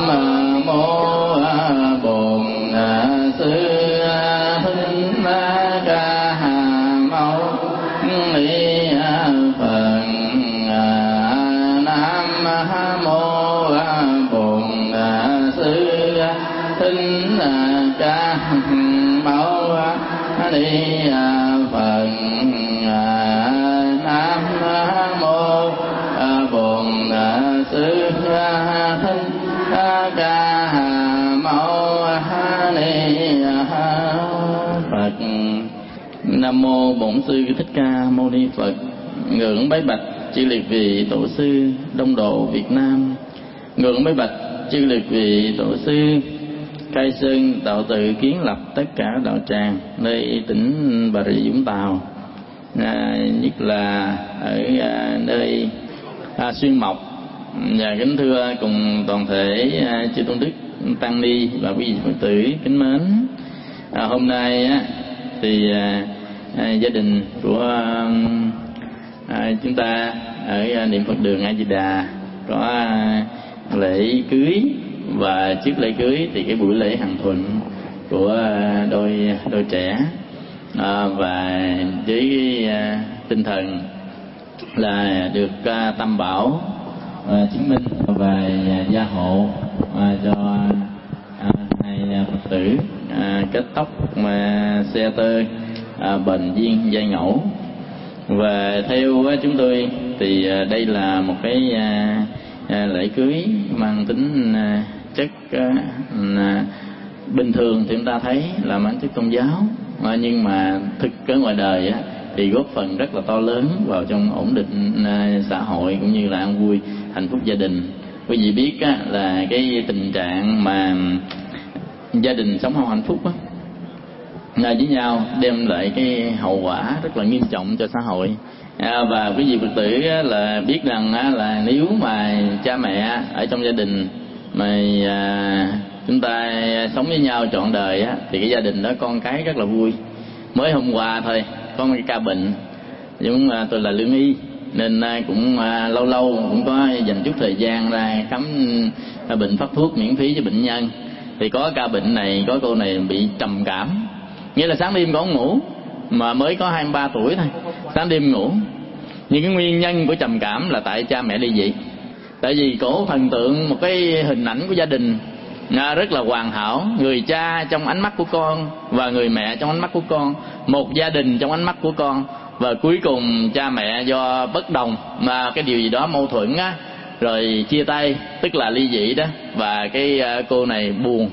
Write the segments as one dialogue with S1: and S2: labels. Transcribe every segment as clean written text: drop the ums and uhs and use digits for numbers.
S1: mô Bổn Sư Thích Ca Mâu Ni Phật. Nam mô Bổn Sư Thích Ca Mâu Ni Phật. Nam mô Bổn Sư Thích Ca Mâu Ni Phật. Nam mô Bổn Sư Thích Ca Mâu Ni Phật. Ngưỡng bái bạch chư liệt vị tổ sư Đông Độ Việt Nam. Ngưỡng bái bạch chư liệt vị tổ sư khai sơn tạo tự kiến lập tất cả đạo tràng nơi tỉnh Bà Rịa Vũng Tàu, nhất là ở nơi Xuyên Mộc. Và kính thưa cùng toàn thể chư tôn đức tăng ni và quý vị Phật tử kính mến, hôm nay thì gia đình của chúng ta ở niệm Phật đường A Di Đà có lễ cưới, và trước lễ cưới thì cái buổi lễ hằng thuận của đôi trẻ, và với tinh thần là được tam bảo chứng minh và gia hộ cho hai Phật tử kết tóc xe tơ bền duyên giai ngẫu. Và theo chúng tôi thì đây là một cái lễ cưới mang tính chất bình thường thì chúng ta thấy là mang chất tôn giáo, nhưng mà thực ở ngoài đời thì góp phần rất là to lớn vào trong ổn định xã hội cũng như là an vui hạnh phúc gia đình. Quý vị biết là cái tình trạng mà gia đình sống không hạnh phúc với nhau đem lại cái hậu quả rất là nghiêm trọng cho xã hội. Và quý vị Phật tử là biết rằng là nếu mà cha mẹ ở trong gia đình mà chúng ta sống với nhau trọn đời thì cái gia đình đó con cái rất là vui. Mới hôm qua thôi có một cái ca bệnh, nhưng tôi là lương y nên cũng lâu lâu cũng có dành chút thời gian ra khám bệnh, phát thuốc miễn phí cho bệnh nhân. Thì có ca bệnh này, có cô này bị trầm cảm, nghĩa là sáng đêm có ngủ, mà mới có 23 tuổi thôi, sáng đêm ngủ. Nhưng cái nguyên nhân của trầm cảm là tại cha mẹ ly dị. Tại vì cổ thần tượng một cái hình ảnh của gia đình rất là hoàn hảo, người cha trong ánh mắt của con và người mẹ trong ánh mắt của con, một gia đình trong ánh mắt của con. Và cuối cùng cha mẹ do bất đồng mà cái điều gì đó mâu thuẫn rồi chia tay, tức là ly dị đó. Và cái cô này buồn,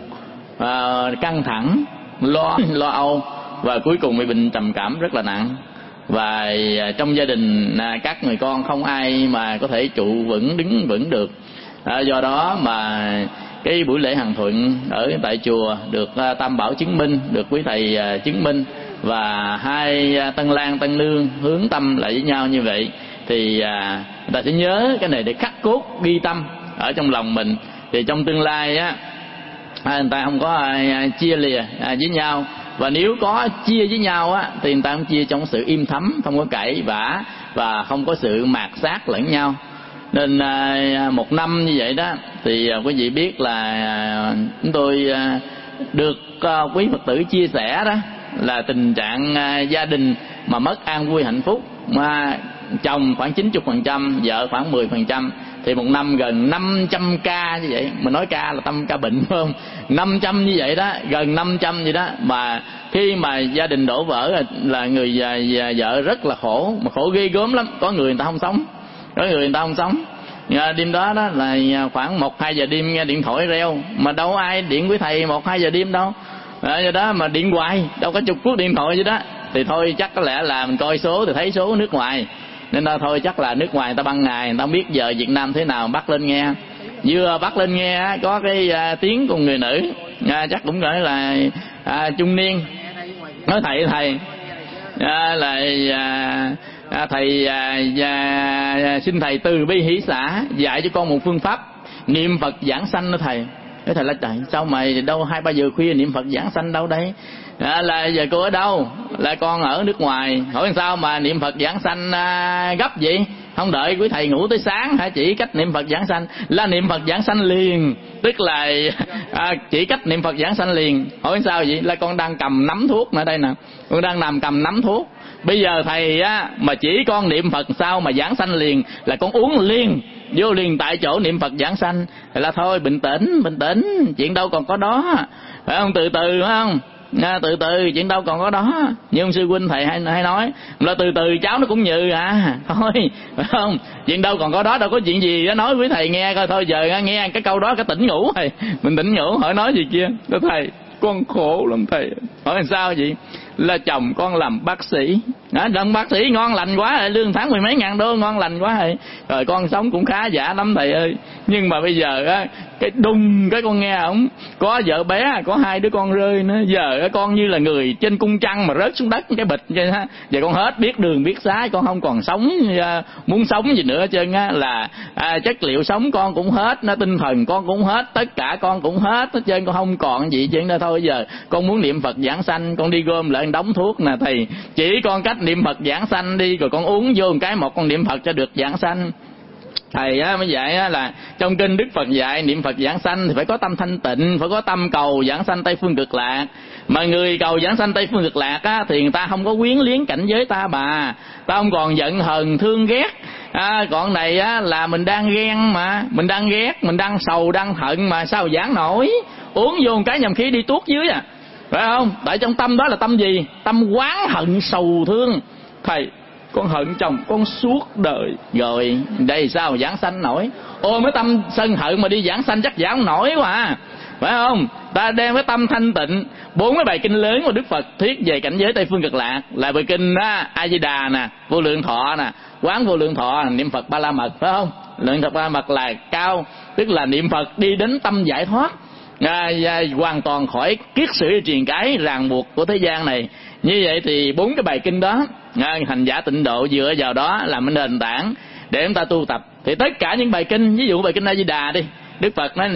S1: căng thẳng, lo âu, và cuối cùng bị bệnh trầm cảm rất là nặng. Và trong gia đình các người con không ai mà có thể trụ vững, đứng vững được. Do đó mà cái buổi lễ hằng thuận ở tại chùa được tam bảo chứng minh, được quý thầy chứng minh, và hai tân lang tân nương hướng tâm lại với nhau như vậy thì người ta sẽ nhớ cái này để khắc cốt ghi tâm ở trong lòng mình. Thì trong tương lai người ta không có chia lìa với nhau, và nếu có chia với nhau thì người ta cũng chia trong sự im thấm, không có cãi vã và không có sự mạt sát lẫn nhau. Nên một năm như vậy đó thì quý vị biết là chúng tôi được quý Phật tử chia sẻ đó là tình trạng gia đình mà mất an vui hạnh phúc, mà chồng khoảng 90%, vợ khoảng 10%, thì một năm gần 500 ca như vậy. Mình nói ca là tâm ca bệnh phải không? 500 như vậy đó, gần 500 vậy đó. Mà khi mà gia đình đổ vỡ là người vợ rất là khổ, mà khổ ghê gớm lắm. Có người ta không sống, có người ta không sống. Đêm đó đó là khoảng 1-2 giờ đêm nghe điện thoại reo, mà đâu ai điện với thầy 1-2 giờ đêm đâu. Do đó mà điện hoài, đâu có chục phút điện thoại vậy đó. Thì thôi chắc có lẽ là mình coi số thì thấy số nước ngoài, nên là thôi chắc là nước ngoài người ta ban ngày, người ta không biết giờ Việt Nam thế nào, bắt lên nghe. Vừa bắt lên nghe có cái tiếng của người nữ, chắc cũng gọi là trung niên, nói thầy thầy xin thầy từ bi hỷ xã dạy cho con một phương pháp niệm Phật giảng sanh đó thầy. Cái thầy là trời sao mày đâu 2-3 giờ khuya niệm Phật giảng sanh đâu đây? Là giờ cô ở đâu? Là con ở nước ngoài. Hỏi sao mà niệm Phật giảng sanh gấp vậy? không đợi quý thầy ngủ tới sáng hả, chỉ cách niệm Phật giảng sanh, là niệm Phật giảng sanh liền, tức là chỉ cách niệm Phật giảng sanh liền. Hỏi sao vậy? Là con đang cầm nắm thuốc ở đây nè, con đang nằm cầm nắm thuốc. Bây giờ thầy á mà chỉ con niệm Phật sao mà giảng sanh liền, là con uống liền, vô liền tại chỗ niệm Phật giảng sanh. Thì là thôi bình tĩnh, chuyện đâu còn có đó, phải không? Từ từ phải không? Từ từ, chuyện đâu còn có đó. Như ông sư huynh thầy hay nói là từ từ cháu nó cũng như thôi, phải không? Chuyện đâu còn có đó, đâu có chuyện gì đó nói với thầy nghe coi. Thôi giờ nghe cái câu đó cái tỉnh ngủ rồi, mình tỉnh ngủ. Hỏi nói gì kia, thầy con khổ lắm thầy. Hỏi làm sao vậy? Là chồng con làm bác sĩ, làm bác sĩ ngon lành quá rồi, lương tháng 10 mấy ngàn đô ngon lành quá rồi con sống cũng khá giả lắm thầy ơi. Nhưng mà bây giờ á, cái đùng cái con nghe ổng có vợ bé, có 2 đứa con rơi nữa. Giờ con như là người trên cung trăng mà rớt xuống đất cái bịch vậy ha. Giờ con hết biết đường biết xá, con không còn sống muốn sống gì nữa hết trơn á. Là chất liệu sống con cũng hết, tinh thần con cũng hết, tất cả con cũng hết trơn, con không còn gì chuyện đó. Thôi giờ con muốn niệm Phật giảng sanh, con đi gom lại đống thuốc nè thầy, chỉ con cách niệm Phật giảng sanh đi, rồi con uống vô một cái một con niệm Phật cho được giảng sanh. Thầy á mới dạy á là trong kinh Đức Phật dạy niệm Phật giảng sanh thì phải có tâm thanh tịnh, phải có tâm cầu giảng sanh Tây Phương Cực Lạc. Mà người cầu giảng sanh Tây Phương Cực Lạc á thì người ta không có quyến liếng cảnh giới ta bà, ta không còn giận hờn thương ghét. Còn này á là mình đang ghen mà, mình đang ghét, mình đang sầu, đang hận mà sao giảng nổi. Uống vô một cái nhầm khí đi tuốt dưới phải không? Tại trong tâm đó là tâm gì? Tâm oán hận sầu thương. Thầy con hận chồng con suốt đời rồi, đây sao giảng sanh nổi? Ôi mấy tâm sân hận mà đi giảng sanh chắc giảng không nổi quá phải không? Ta đem cái tâm thanh tịnh. 4 cái bài kinh lớn của Đức Phật thuyết về cảnh giới Tây Phương Cực Lạc là bài kinh A Di Đà nè, Vô Lượng Thọ nè, Quán Vô Lượng Thọ, niệm Phật Ba La Mật, phải không? Niệm Phật Ba La Mật là cao, tức là niệm Phật đi đến tâm giải thoát, hoàn toàn khỏi kiết sử truyền cái ràng buộc của thế gian này. Như vậy thì 4 cái bài kinh đó, hành giả tịnh độ dựa vào đó làm cái nền tảng để chúng ta tu tập. Thì tất cả những bài kinh, ví dụ bài kinh A Di Đà đi, Đức Phật nói là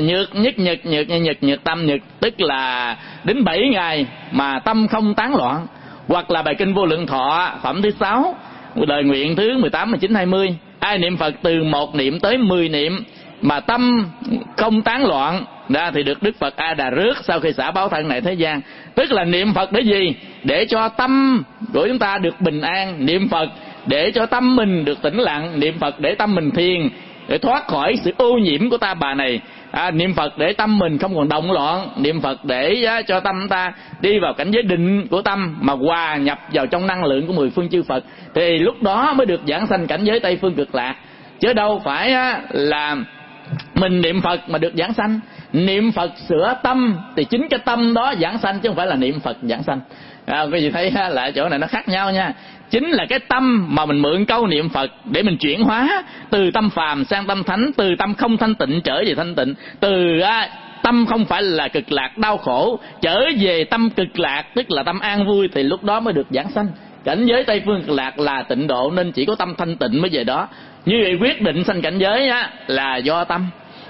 S1: nhược tâm nhược, tức là đến 7 ngày mà tâm không tán loạn. Hoặc là bài kinh Vô Lượng Thọ phẩm thứ 6, lời nguyện thứ 18, 19, 20, ai niệm Phật từ 1 niệm tới 10 niệm mà tâm không tán loạn ra thì được Đức Phật A Đà rước sau khi xả báo thân này thế gian. Tức là niệm Phật để gì? Để cho tâm của chúng ta được bình an, niệm Phật để cho tâm mình được tĩnh lặng, niệm Phật để tâm mình thiền, để thoát khỏi sự ô nhiễm của ta bà này, niệm Phật để tâm mình không còn động loạn, niệm Phật để cho tâm ta đi vào cảnh giới định của tâm mà hòa nhập vào trong năng lượng của 10 phương chư Phật, thì lúc đó mới được giảng sanh cảnh giới Tây Phương Cực Lạc. Chứ đâu phải là mình niệm Phật mà được giảng sanh. Niệm Phật sửa tâm thì chính cái tâm đó giảng sanh, chứ không phải là niệm Phật giảng sanh. Quý vị thấy là chỗ này nó khác nhau nha. Chính là cái tâm mà mình mượn câu niệm Phật để mình chuyển hóa từ tâm phàm sang tâm thánh, từ tâm không thanh tịnh trở về thanh tịnh, từ tâm không phải là cực lạc đau khổ trở về tâm cực lạc, tức là tâm an vui, thì lúc đó mới được giảng sanh. Cảnh giới Tây Phương Cực Lạc là tịnh độ, nên chỉ có tâm thanh tịnh mới về đó. Như vậy quyết định sanh cảnh giới là do tâm.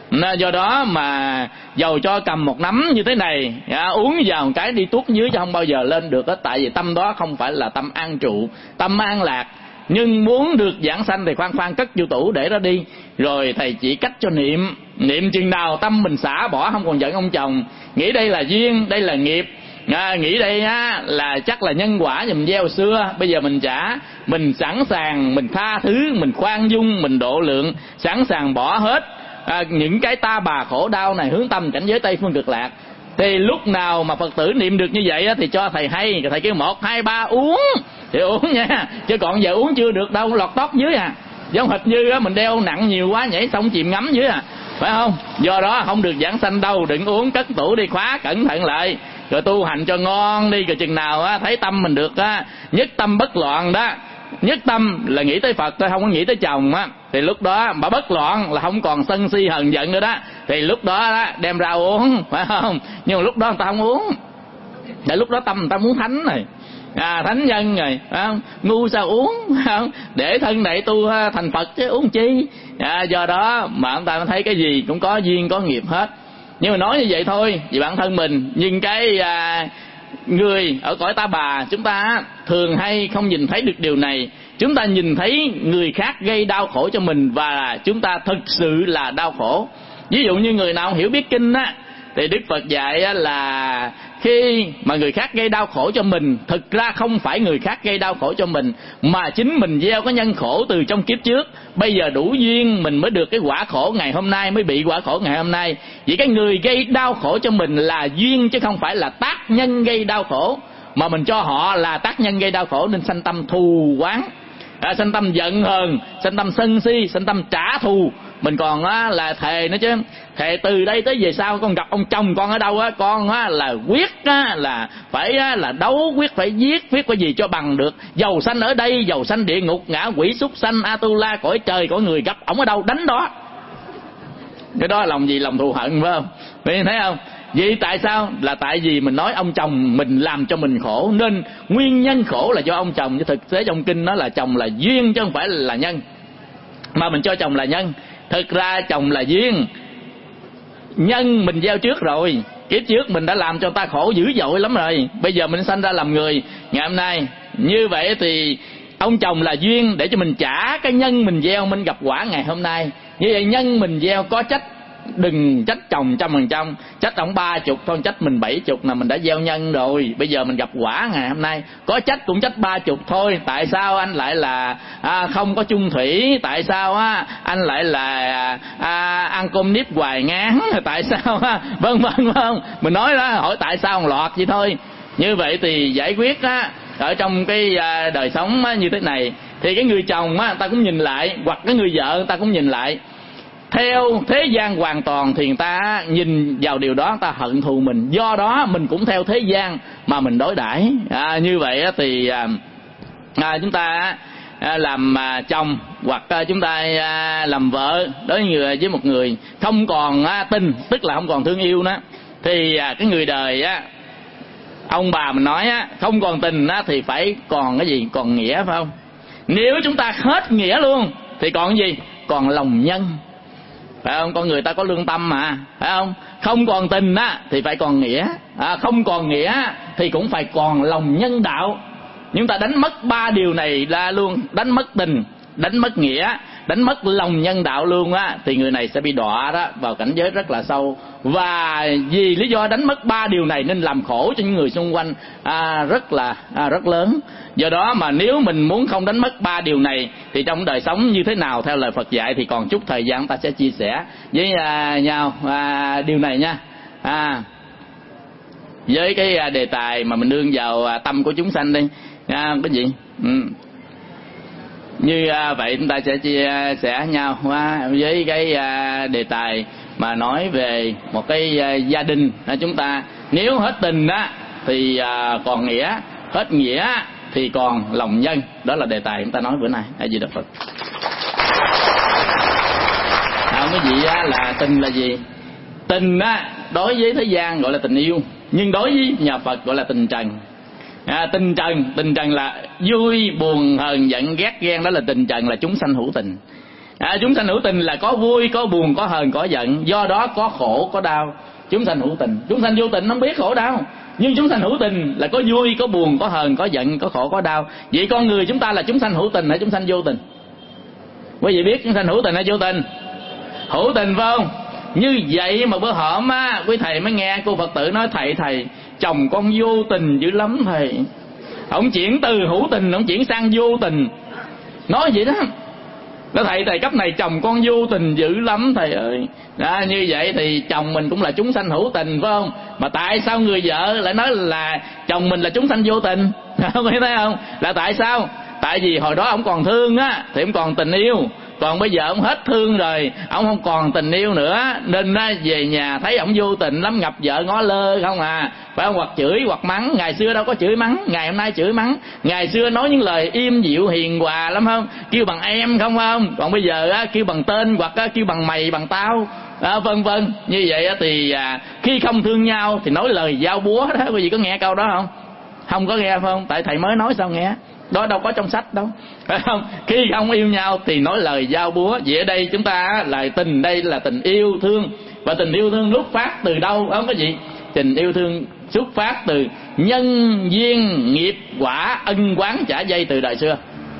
S1: Do đó mà dầu cho cầm một nắm như thế này, uống vào một cái đi tuốt dưới chứ không bao giờ lên được. Tại vì tâm đó không phải là tâm an trụ, tâm an lạc. Nhưng muốn được giảng sanh thì khoan cất vô tủ để đó đi. Rồi thầy chỉ cách cho niệm. Niệm chừng nào tâm mình xả bỏ, không còn giận ông chồng, nghĩ đây là duyên, đây là nghiệp, nghĩ đây là chắc là nhân quả mình gieo xưa, bây giờ mình trả, mình sẵn sàng, mình tha thứ, mình khoan dung, mình độ lượng, sẵn sàng bỏ hết những cái ta bà khổ đau này, hướng tâm cảnh giới Tây Phương Cực Lạc. Thì lúc nào mà Phật tử niệm được như vậy thì cho thầy hay, thầy kêu 1, 2, 3 uống thì uống nha, chứ còn giờ uống chưa được đâu, lọt tót dưới giống hệt như mình đeo nặng nhiều quá nhảy xong chìm ngắm dưới phải không? Do đó không được giảng sanh đâu, đừng uống, cất tủ đi, khóa cẩn thận lại, rồi tu hành cho ngon đi. Rồi chừng nào thấy tâm mình được nhất tâm bất loạn đó, nhất tâm là nghĩ tới Phật thôi, không có nghĩ tới chồng thì lúc đó mà bất loạn là không còn sân si hờn giận nữa đó, thì lúc đó đem ra uống, phải không? Nhưng mà lúc đó người ta không uống, tại lúc đó tâm người ta muốn thánh này, thánh nhân rồi, phải không? Ngu sao uống, phải không? Để thân này tu thành Phật chứ uống chi. Do đó mà chúng ta thấy cái gì cũng có duyên có nghiệp hết. Nhưng mà nói như vậy thôi vì bản thân mình, nhưng cái người ở cõi ta bà chúng ta thường hay không nhìn thấy được điều này. chúng ta nhìn thấy người khác gây đau khổ cho mình và chúng ta thực sự là đau khổ. Ví dụ như người nào không hiểu biết kinh á, thì Đức Phật dạy là khi mà người khác gây đau khổ cho mình, thực ra không phải người khác gây đau khổ cho mình, mà chính mình gieo có nhân khổ từ trong kiếp trước. Bây giờ đủ duyên mình mới được cái quả khổ ngày hôm nay, mới bị quả khổ ngày hôm nay. Vậy cái người gây đau khổ cho mình là duyên, chứ không phải là tác nhân gây đau khổ, mà mình cho họ là tác nhân gây đau khổ, nên sanh tâm thù oán, sanh tâm giận hờn, sanh tâm sân si, sanh tâm trả thù. Mình còn là thề nữa chứ, thề từ đây tới về sau con gặp ông chồng con ở đâu con là quyết là phải là đấu, quyết phải giết, quyết cái gì cho bằng được. Dầu sanh ở đây, dầu sanh địa ngục, ngạ quỷ súc sanh Atula, cõi trời cõi người, gặp ổng ở đâu đánh đó. Cái đó là lòng gì? Lòng thù hận, phải không? Vậy thấy không? Vậy tại sao? Là tại vì mình nói ông chồng mình làm cho mình khổ, nên nguyên nhân khổ là do ông chồng. Chứ thực tế trong kinh nó là chồng là duyên chứ không phải là nhân, mà mình cho chồng là nhân. Thực ra chồng là duyên, nhân mình gieo trước rồi. Kiếp trước mình đã làm cho ta khổ dữ dội lắm rồi, bây giờ mình sanh ra làm người ngày hôm nay. Như vậy thì ông chồng là duyên để cho mình trả cái nhân mình gieo, mình gặp quả ngày hôm nay. Như vậy nhân mình gieo có trách, đừng trách chồng 100%, trách ông 30 thôi, trách mình 70 là mình đã gieo nhân rồi. Bây giờ mình gặp quả ngày hôm nay, có trách cũng trách 30 thôi. Tại sao anh lại là không có chung thủy? Tại sao anh lại là ăn cơm nếp hoài ngán? Tại sao vân vân không? Mình nói đó, hỏi tại sao một loạt vậy thôi. Như vậy thì giải quyết ở trong cái đời sống như thế này, thì cái người chồng ta cũng nhìn lại, hoặc cái người vợ ta cũng nhìn lại. Theo thế gian hoàn toàn thì người ta nhìn vào điều đó, người ta hận thù mình, do đó mình cũng theo thế gian mà mình đối đãi. Như vậy thì chúng ta làm chồng hoặc chúng ta làm vợ đối với một người không còn tin, tức là không còn thương yêu đó, thì cái người đời ông bà mình nói không còn tình thì phải còn cái gì? Còn nghĩa, phải không? Nếu chúng ta hết nghĩa luôn thì còn cái gì? Còn lòng nhân, phải không? Con người ta có lương tâm mà, phải không? Không còn tình thì phải còn nghĩa, không còn nghĩa thì cũng phải còn lòng nhân đạo. Chúng ta đánh mất 3 điều này ra luôn, đánh mất tình, đánh mất nghĩa, đánh mất lòng nhân đạo luôn thì người này sẽ bị đọa đó vào cảnh giới rất là sâu. Và vì lý do đánh mất 3 điều này nên làm khổ cho những người xung quanh rất lớn. Do đó mà nếu mình muốn không đánh mất 3 điều này thì trong đời sống như thế nào theo lời Phật dạy thì còn chút thời gian ta sẽ chia sẻ với nhau điều này nha. Với cái đề tài mà mình nương vào tâm của chúng sanh đi, cái gì? Như vậy chúng ta sẽ chia sẻ nhau với cái đề tài mà nói về một cái gia đình. Chúng ta nếu hết tình thì còn nghĩa, hết nghĩa thì còn lòng nhân. Đó là đề tài chúng ta nói bữa nay. A Di Đà Phật. Cái gì là tình là gì? Tình đối với thế gian gọi là tình yêu, nhưng đối với nhà Phật gọi là tình trần. Tình trần là vui, buồn, hờn, giận, ghét, ghen, đó là tình trần, là chúng sanh hữu tình. Chúng sanh hữu tình là có vui, có buồn, có hờn, có giận, do đó có khổ, có đau. Chúng sanh hữu tình, chúng sanh vô tình không biết khổ đau, nhưng chúng sanh hữu tình là có vui, có buồn, có hờn, có giận, có khổ, có đau. Vậy con người chúng ta là chúng sanh hữu tình hay chúng sanh vô tình? Quý vị biết chúng sanh hữu tình hay vô tình? Hữu tình phải không? Như vậy mà bữa hổm quý thầy mới nghe cô Phật tử nói: thầy chồng con vô tình dữ lắm thầy. Ông chuyển từ hữu tình ông chuyển sang vô tình, nói vậy đó. Nói thầy cấp này chồng con vô tình dữ lắm thầy ơi. Như vậy thì chồng mình cũng là chúng sanh hữu tình phải không? Mà tại sao người vợ lại nói là chồng mình là chúng sanh vô tình? Không thấy không? Là tại sao? Tại vì hồi đó ông còn thương thì ông còn tình yêu, còn bây giờ ông hết thương rồi, ông không còn tình yêu nữa, nên về nhà thấy ông vô tình lắm, gặp vợ ngó lơ không phải không? Hoặc chửi hoặc mắng. Ngày xưa đâu có chửi mắng, ngày hôm nay chửi mắng. Ngày xưa nói những lời im dịu hiền hòa lắm không? Kêu bằng em không? Còn bây giờ kêu bằng tên, hoặc kêu bằng mày, bằng tao, vân vân. Như vậy thì khi không thương nhau thì nói lời dao búa đó. Quý vị có nghe câu đó không? Không có nghe phải không? Tại thầy mới nói sao nghe. Đó đâu có trong sách đâu, phải không? Khi không yêu nhau thì nói lời dao búa. Vậy ở đây chúng ta là tình, đây là tình yêu thương. Và tình yêu thương xuất phát từ đâu? Không có gì. Tình yêu thương xuất phát từ nhân duyên nghiệp quả ân oán trả dây từ đời xưa.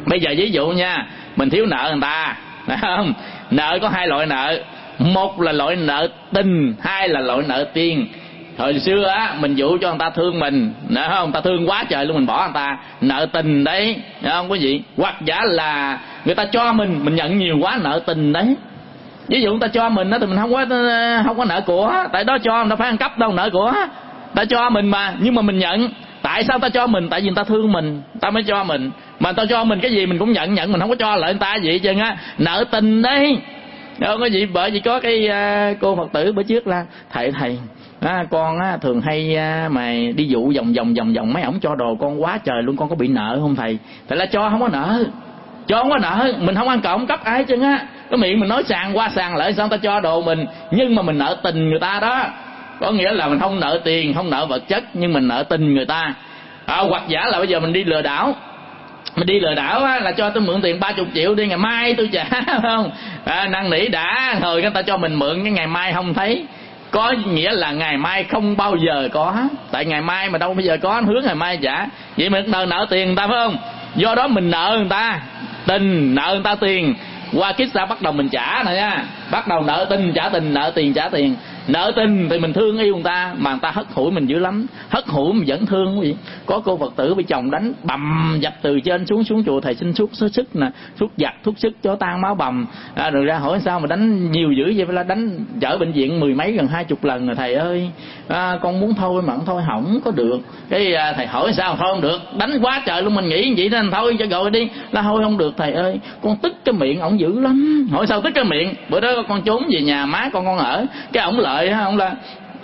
S1: Bây giờ ví dụ nha, mình thiếu nợ người ta, phải không? Nợ có hai loại nợ, một là loại nợ tình, hai là loại nợ tiền. Hồi xưa á, mình dụ cho người ta thương mình, phải không? Người ta thương quá trời luôn, mình bỏ người ta, nợ tình đấy, phải không quý vị? Hoặc giả là người ta cho mình nhận nhiều quá, nợ tình đấy. Ví dụ người ta cho mình đó thì mình không có nợ của, tại đó cho người ta phải ăn cắp đâu nợ của. Ta cho mình mà, nhưng mà mình nhận. Tại sao ta cho mình? Tại vì người ta thương mình, ta mới cho mình. Mà ta cho mình cái gì mình cũng nhận, mình không có cho lại người ta gì hết trơn á. Nợ tình đấy. Đâu có gì, bởi vì có cái cô Phật tử bữa trước là thầy con á, thường hay mà đi dụ vòng mấy ổng cho đồ con quá trời luôn, con có bị nợ không thầy? Tại là cho không có nợ, cho không có nợ, mình không ăn cọng cắp ai chứ á. Cái miệng mình nói sàng qua sàng lại sao ta cho đồ mình, nhưng mà mình nợ tình người ta đó. Có nghĩa là mình không nợ tiền, không nợ vật chất, nhưng mình nợ tình người ta. Hoặc giả là bây giờ mình đi lừa đảo, á, là cho tôi mượn tiền 30 triệu đi, ngày mai tôi trả, không? Năn nỉ đã, rồi người ta cho mình mượn, cái ngày mai không thấy. Có nghĩa là ngày mai không bao giờ có, tại ngày mai mà đâu bao giờ có, hứa ngày mai trả. Vậy mình nợ tiền người ta phải không? Do đó mình nợ người ta tình, nợ người ta tiền. Qua kiếp sau bắt đầu mình trả nè nha, bắt đầu nợ tình trả tình, nợ tiền trả tiền. Nợ tình thì mình thương yêu người ta, mà người ta hất hủi mình dữ lắm, hất hủi mình vẫn thương quý vị. Có cô Phật tử bị chồng đánh bầm dập từ trên xuống chùa, thầy xin thuốc sức nè, thuốc giặt thuốc sức cho tan máu bầm. Rồi ra hỏi sao mà đánh nhiều dữ vậy, là đánh chở bệnh viện 10 mấy gần 20 lần rồi thầy ơi. Con muốn thôi mà thôi không có được. Cái thầy hỏi sao thôi không được, đánh quá trời luôn, mình nghĩ vậy nên thôi cho gọi đi, là thôi không được thầy ơi, con tức cái miệng ổng dữ lắm. Hỏi sao tức cái miệng? Bữa đó con trốn về nhà má con ở, cái ổng lợi không là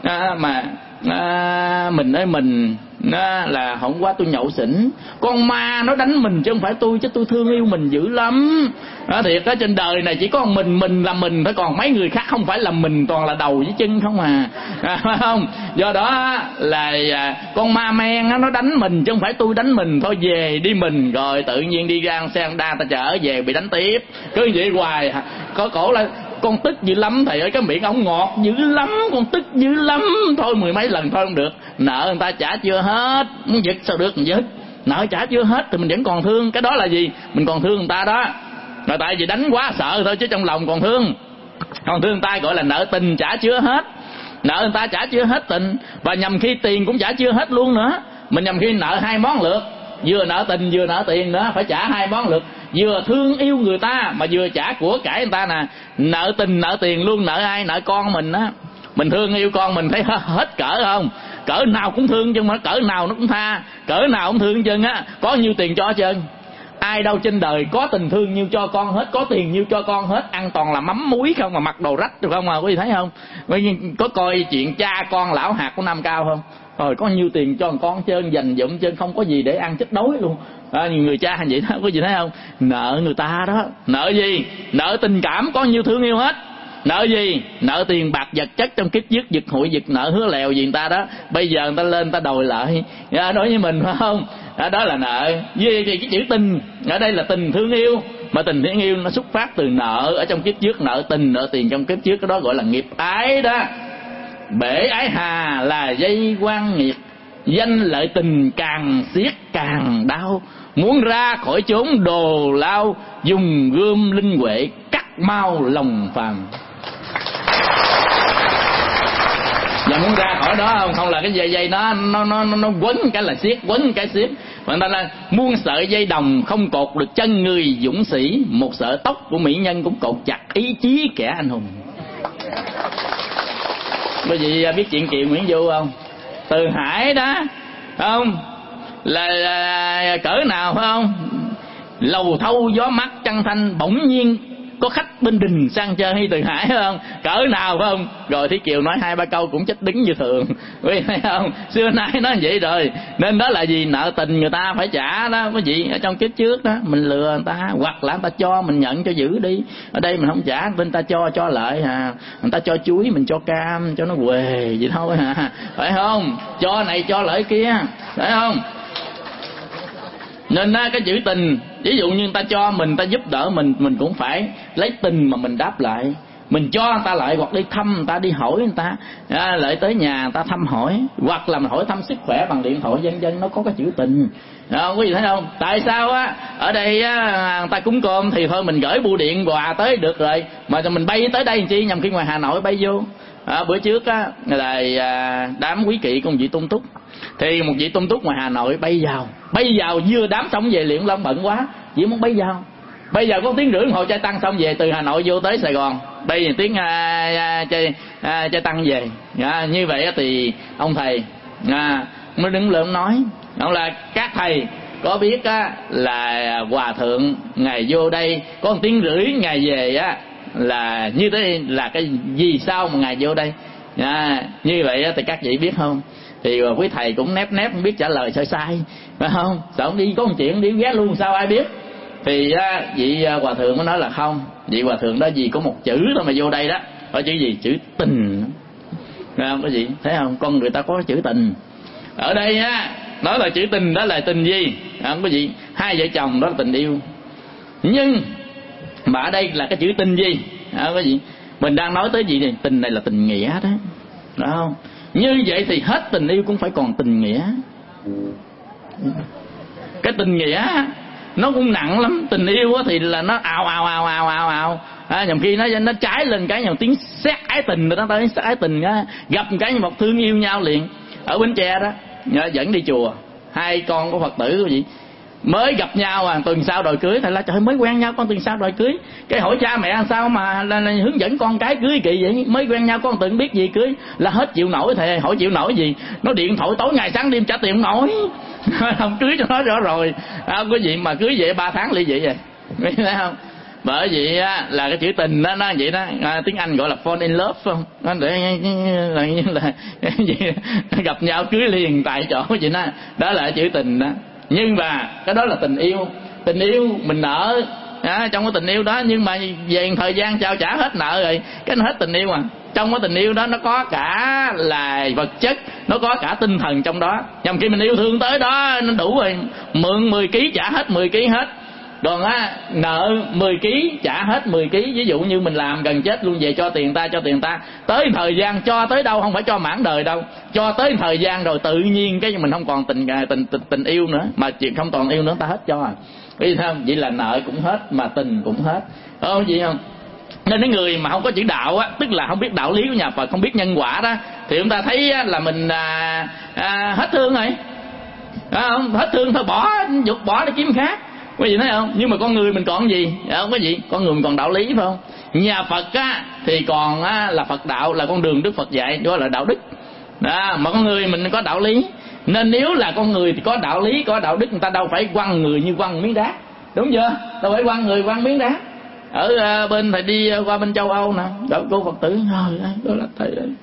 S1: mình ơi mình là hôm qua tôi nhậu xỉn, con ma nó đánh mình chứ không phải tôi, chứ tôi thương yêu mình dữ lắm. Thiệt đó, trên đời này chỉ có mình là mình thôi, còn mấy người khác không phải là mình, toàn là đầu với chân không phải không? Do đó là con ma men nó đánh mình chứ không phải tôi đánh mình. Thôi về đi mình, rồi tự nhiên đi ra xe Honda ta chở về bị đánh tiếp, cứ vậy hoài. Có cổ là con tức dữ lắm thầy ơi, cái miệng ổng ngọt dữ lắm, con tức dữ lắm, thôi 10 mấy lần thôi không được. Nợ người ta trả chưa hết, muốn giật sao được, mình giật. Nợ trả chưa hết thì mình vẫn còn thương, cái đó là gì? Mình còn thương người ta đó. Rồi tại vì đánh quá sợ thôi, chứ trong lòng còn thương người ta, gọi là nợ tình trả chưa hết. Nợ người ta trả chưa hết tình, và nhầm khi tiền cũng trả chưa hết luôn nữa. Mình nhầm khi nợ hai món lượt, vừa nợ tình vừa nợ tiền nữa, phải trả hai món lượt. Vừa thương yêu người ta mà vừa trả của cải người ta nè. Nợ tình nợ tiền luôn. Nợ ai? Nợ con mình á. Mình thương yêu con mình thấy hết cỡ không? Cỡ nào cũng thương chứ, mà cỡ nào nó cũng tha, cỡ nào cũng thương chân á. Có nhiêu tiền cho chân. Ai đâu trên đời có tình thương nhiêu cho con hết, có tiền nhiêu cho con hết. Ăn toàn là mắm muối không, mà mặc đồ rách được không mà, có gì thấy không? Có coi chuyện cha con lão hạt của Nam Cao không? Rồi có nhiêu tiền cho con trơn, dành dụm trơn, không có gì để ăn, chết đói luôn. Nhiều người cha hành vậy đó, có gì thấy không? Nợ người ta đó. Nợ gì? Nợ tình cảm, có nhiêu thương yêu hết. Nợ gì? Nợ tiền bạc vật chất trong kiếp trước, giật hụi giật nợ hứa lèo gì người ta đó. Bây giờ người ta lên người ta đòi lại đối với mình, phải không? Đó là nợ. Vì cái chữ tình ở đây là tình thương yêu, mà tình thương yêu nó xuất phát từ nợ ở trong kiếp trước, nợ tình nợ tiền trong kiếp trước, cái đó gọi là nghiệp ái đó. Bể ái hà là dây quan nghiệt, danh lợi tình càng xiết càng đau. Muốn ra khỏi chốn đồ lao, dùng gươm linh huệ cắt mau lòng phàm. Và muốn ra khỏi đó không? Không là cái dây nó quấn cái là xiết, quấn cái xiết. Người ta là muôn sợi dây đồng không cột được chân người dũng sĩ, một sợi tóc của mỹ nhân cũng cột chặt ý chí kẻ anh hùng. Quý vị biết chuyện Kiều Nguyễn Du không? Từ Hải đó, không? Là cỡ nào phải không? Lầu thâu gió mát trăng thanh, bỗng nhiên có khách bên đình sang chơi Từ Hải phải không? Cỡ nào phải không? Rồi Thí Kiều nói 2-3 câu cũng chết đứng như thường, thấy không? Xưa nay nó vậy rồi. Nên đó là gì? Nợ tình người ta phải trả đó quý vị. Ở trong kiếp trước đó mình lừa người ta, hoặc là người ta cho mình nhận cho giữ đi. Ở đây mình không trả, bên ta cho lại người ta cho chuối mình cho cam, cho nó quề vậy thôi phải không? Cho này cho lợi kia, phải không? Nên cái chữ tình, ví dụ như người ta cho mình, ta giúp đỡ mình cũng phải lấy tình mà mình đáp lại. mình cho người ta lại, hoặc đi thăm người ta, đi hỏi người ta, lại tới nhà người ta thăm hỏi, hoặc là mình hỏi thăm sức khỏe bằng điện thoại vân vân, nó có cái chữ tình. Quý vị thấy không? Tại sao á ở đây á, người ta cúng cơm thì thôi mình gửi bưu điện quà tới được rồi, mà mình bay tới đây làm chi, nhằm khi ngoài Hà Nội bay vô. Bữa trước á là đám quý kỵ của một vị Tôn Túc, thì một vị Tôn Túc ngoài Hà Nội bay vào vừa đám xong về Luyện Long bận quá, chỉ muốn bay vào có tiếng rưỡi đồng hồ trai tăng xong về, từ Hà Nội vô tới Sài Gòn bay tiếng trai tăng về. Như vậy thì ông thầy mới đứng lên nói, ông là các thầy có biết á, là hòa thượng ngày vô đây có 1 tiếng rưỡi ngày về á, là như thế là cái gì sao mà ngài vô đây? Như vậy thì các vị biết không? Thì quý thầy cũng nép không biết trả lời sai, phải không? Sao không đi có một chuyện đi ghé luôn, sao ai biết? Thì vị hòa thượng mới nói là không, vị hòa thượng đó vì có một chữ thôi mà vô đây đó. Có chữ gì? Chữ tình. Thấy không? Có gì? Thấy không? Con người ta có chữ tình. Ở đây á nói là chữ tình đó là tình gì? Không có gì? Hai vợ chồng đó là tình yêu. Nhưng mà ở đây là cái chữ tình gì? Có gì? Mình đang nói tới gì này? Tình này là tình nghĩa đó. Đúng không? Như vậy thì hết tình yêu cũng phải còn tình nghĩa. Cái tình nghĩa nó cũng nặng lắm. Tình yêu thì là nó ào. Nhầm khi nó trái lên cái nhầm tiếng xét ái tình rồi đó, tới xét ái tình á, gặp một cái một thương yêu nhau liền. Ở Bến Tre đó, dẫn đi chùa, hai con của Phật tử gì mới gặp nhau tuần sau đòi cưới. Thầy là trời, mới quen nhau con tuần sau đòi cưới. Cái hỏi cha mẹ sao mà là hướng dẫn con cái cưới kỳ vậy? Mới quen nhau con từng biết gì cưới là hết chịu nổi. Thầy hỏi chịu nổi gì? Nó điện thoại tối ngày sáng đêm trả tiền không nổi. Không cưới cho nó rõ rồi. Có gì mà cưới vậy 3 tháng ly dị vậy, thấy không? Bởi vậy á, là cái chữ tình đó nó vậy đó. Tiếng Anh gọi là fall in love, không? Nó để là như là cái gì gặp nhau cưới liền tại chỗ vậy đó. Đó là chữ tình đó. Nhưng mà cái đó là tình yêu. Tình yêu mình nợ trong cái tình yêu đó, nhưng mà về thời gian trao trả hết nợ rồi, cái nó hết tình yêu à. Trong cái tình yêu đó nó có cả là vật chất, nó có cả tinh thần trong đó. Nhằm khi mình yêu thương tới đó nó đủ rồi, mượn 10 kg trả hết 10 kg hết. Còn nợ 10 kg trả hết 10 kg. Ví dụ như mình làm gần chết luôn, về cho tiền ta, tới thời gian cho tới đâu, không phải cho mãn đời đâu, cho tới thời gian rồi tự nhiên cái mình không còn tình yêu nữa, mà chuyện không còn yêu nữa ta hết cho. Vì sao? Vậy là nợ cũng hết mà tình cũng hết. Không gì không? Nên cái người mà không có chữ đạo á, tức là không biết đạo lý của nhà Phật, không biết nhân quả đó, thì chúng ta thấy là mình hết thương rồi. Không hết thương thôi, bỏ để kiếm khác. Quý vị thấy không? Nhưng mà con người mình còn gì? Không có gì, con người mình còn đạo lý phải không? Nhà Phật á thì còn là Phật đạo, là con đường Đức Phật dạy, đó là đạo đức. Mà con người mình có đạo lý. Nên nếu là con người thì có đạo lý, có đạo đức, người ta đâu phải quăng người như quăng miếng đá, đúng chưa? Đâu phải quăng người quăng miếng đá. Ở bên thầy đi qua bên châu Âu nè, đó cô Phật tử, đó là thầy ơi,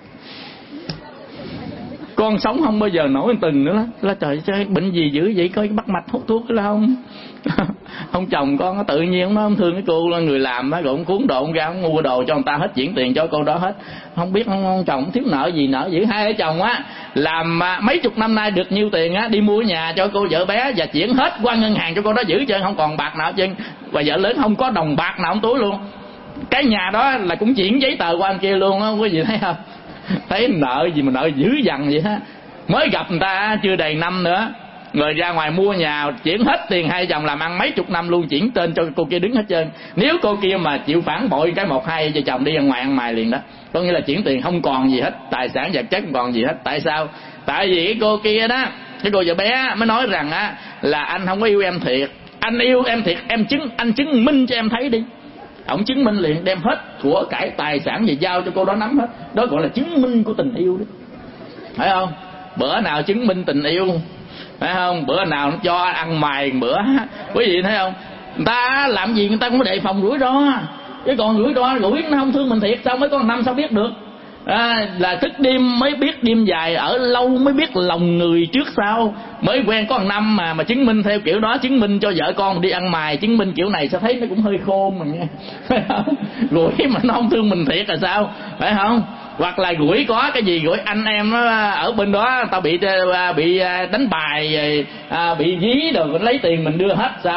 S1: con sống không bao giờ nổi từng nữa. Là trời ơi, bệnh gì dữ vậy, coi bắt mạch hút thuốc là không. Ông chồng con tự nhiên nó không thương cái cô là người làm á, rồi ông cuốn đồ ông ra ông mua đồ cho người ta hết, chuyển tiền cho cô đó hết. Không biết ông chồng thiếu nợ gì, nợ dữ. Hai vợ chồng á làm mấy chục năm nay được nhiêu tiền á, đi mua nhà cho cô vợ bé và chuyển hết qua ngân hàng cho cô đó giữ chân, không còn bạc nào chân. Và vợ lớn không có đồng bạc nào trong túi luôn. Cái nhà đó là cũng chuyển giấy tờ qua anh kia luôn á, quý vị thấy không? Thấy nợ gì mà nợ dữ dằn vậy ha. Mới gặp người ta chưa đầy năm nữa, người ra ngoài mua nhà chuyển hết tiền, hai chồng làm ăn mấy chục năm luôn, chuyển tên cho cô kia đứng hết trơn. Nếu cô kia mà chịu phản bội cái 1-2 vợ chồng đi ra ngoài ăn mày liền đó. Có nghĩa là chuyển tiền không còn gì hết, tài sản vật chất không còn gì hết. Tại sao? Tại vì cái cô kia đó, cái cô vợ bé mới nói rằng á là anh không có yêu em thiệt, anh yêu em thiệt, anh chứng minh cho em thấy đi. Ông chứng minh liền, đem hết của cải tài sản gì giao cho cô đó nắm hết. Đó gọi là chứng minh của tình yêu đó, phải không? Bữa nào chứng minh tình yêu, phải không? Bữa nào nó cho ăn mày bữa. Quý vị thấy không? Người ta làm gì người ta cũng đề phòng rủi ro. Chứ còn rủi ro nó không thương mình thiệt sao mới có 1 năm sao biết được. Là thức đêm mới biết đêm dài, ở lâu mới biết lòng người trước sau. Mới quen có 1 năm mà chứng minh theo kiểu đó, chứng minh cho vợ con đi ăn mày, chứng minh kiểu này sao thấy nó cũng hơi khôn mà nha. Phải không? Rủi mà nó không thương mình thiệt là sao, phải không? Hoặc là rủi có cái gì, rủi anh em nó ở bên đó tao bị đánh bài, bị dí rồi lấy tiền mình đưa hết sao?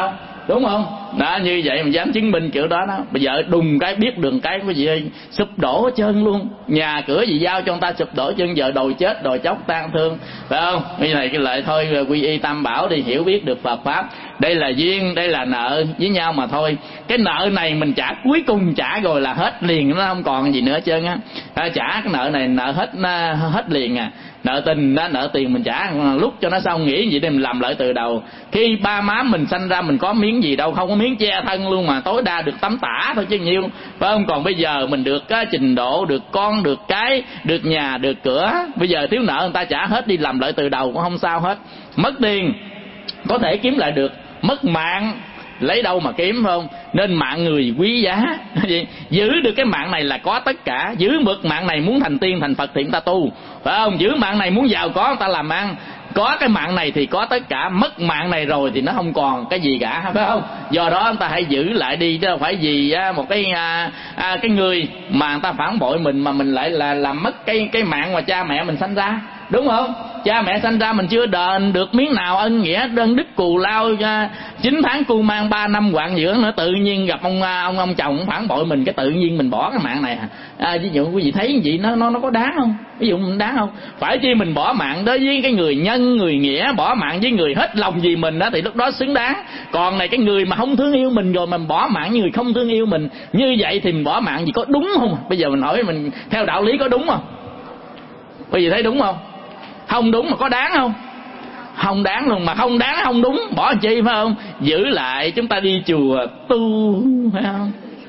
S1: đúng không? Đó, như vậy mà dám chứng minh kiểu đó đó. Bây giờ đùng cái biết đường cái quý vị ơi, sụp đổ hết trơn luôn. Nhà cửa gì giao cho người ta sụp đổ chân, giờ đòi chết đòi chóc tan thương, phải không? Bây này cái lại thôi quy y tam bảo đi, hiểu biết được Phật pháp. Đây là duyên, đây là nợ với nhau mà thôi. Cái nợ này mình trả, cuối cùng trả rồi là hết liền, nó không còn gì nữa hết trơn á. Trả cái nợ này nợ hết liền à. Nợ tình đó, nợ tiền mình trả lúc cho nó xong, nghĩ gì để mình làm lại từ đầu. Khi ba má mình sanh ra mình có miếng gì đâu, không có miếng che thân luôn mà, tối đa được tấm tả thôi chứ nhiêu, phải không? Còn bây giờ mình được cái trình độ, được con, được cái, được nhà, được cửa, bây giờ thiếu nợ người ta trả hết đi, làm lại từ đầu cũng không sao hết. Mất tiền có thể kiếm lại được, mất mạng lấy đâu mà kiếm, phải không? Nên mạng người quý giá. Giữ được cái mạng này là có tất cả. Giữ được mạng này muốn thành tiên thành Phật thì người ta tu, phải không? Giữ mạng này muốn giàu có người ta làm ăn. Có cái mạng này thì có tất cả, mất mạng này rồi thì nó không còn cái gì cả, phải không? Do đó người ta hãy giữ lại đi, chứ đâu phải vì một cái người mà người ta phản bội mình mà mình lại là làm mất cái mạng mà cha mẹ mình sanh ra, đúng không? Cha mẹ sanh ra mình chưa đền được miếng nào ân nghĩa đơn đức cù lao 9 tháng cu mang 3 năm quạng dưỡng nữa, tự nhiên gặp ông chồng phản bội mình, cái tự nhiên mình bỏ cái mạng này. Ví dụ quý vị thấy gì nó có đáng không? Ví dụ mình đáng không? Phải chi mình bỏ mạng đối với cái người nhân người nghĩa, bỏ mạng với người hết lòng vì mình đó thì lúc đó xứng đáng. Còn này cái người mà không thương yêu mình rồi mình bỏ mạng với người không thương yêu mình, như vậy thì mình bỏ mạng gì có đúng không? Bây giờ mình hỏi mình theo đạo lý có đúng không? Quý vị thấy đúng không? Không đúng mà có đáng không? Không đáng luôn, mà không đáng không đúng, bỏ chi, phải không? Giữ lại, chúng ta đi chùa tu, phải không?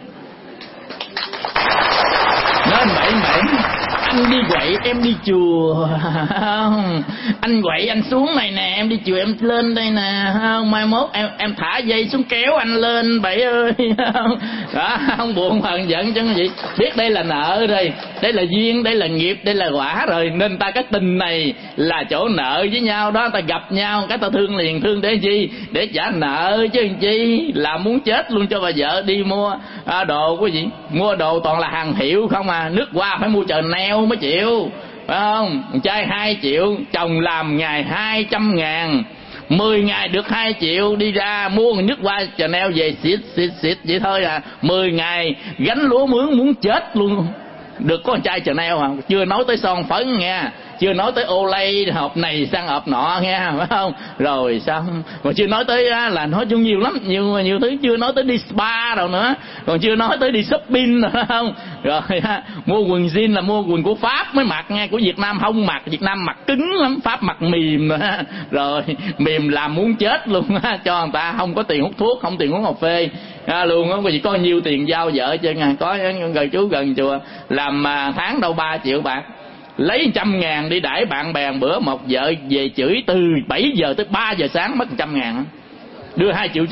S1: Nên vậy anh đi quậy em đi chùa, không? Anh quậy anh xuống này nè, em đi chùa em lên đây nè, không? Mai mốt em thả dây xuống kéo anh lên, bảy ơi, không? Đó, không buồn phần giận chứ gì. Biết đây là nợ rồi, đây là duyên, đây là nghiệp, đây là quả rồi, nên ta cái tình này là chỗ nợ với nhau đó, ta gặp nhau cái ta thương liền, thương để chi? Để trả nợ chứ chi, là muốn chết luôn cho bà vợ đi mua đồ cái gì, mua đồ toàn là hàng hiệu không à, nước hoa phải mua Chanel mới chịu, phải không? Trai 2 triệu, chồng làm ngày 200.000, 10 ngày được 2 triệu, đi ra mua nước hoa Chanel về xịt vậy thôi à. 10 ngày gánh lúa mướn muốn chết luôn, được có con trai Chanel à. Chưa nói tới son phấn nghe, chưa nói tới Olay hộp này sang hộp nọ nghe, phải không? Rồi xong, còn chưa nói tới là nói chung nhiều lắm, nhiều thứ, chưa nói tới đi spa rồi nữa, còn chưa nói tới đi shopping rồi, phải không? Rồi mua quần jean là mua quần của Pháp mới mặc nghe, của Việt Nam không mặc, Việt Nam mặc cứng lắm, Pháp mặc mềm rồi mềm làm muốn chết luôn cho người ta, không có tiền hút thuốc, không tiền uống cà phê luôn, không có gì, có nhiều tiền giao vợ chứ nghe. Có gần chú gần chùa làm tháng đâu 3 triệu bạc, lấy 100.000 đi đãi bạn bè bữa, một vợ về chửi từ 7 giờ tới 3 giờ sáng mất 100.000, đưa 2,9 triệu.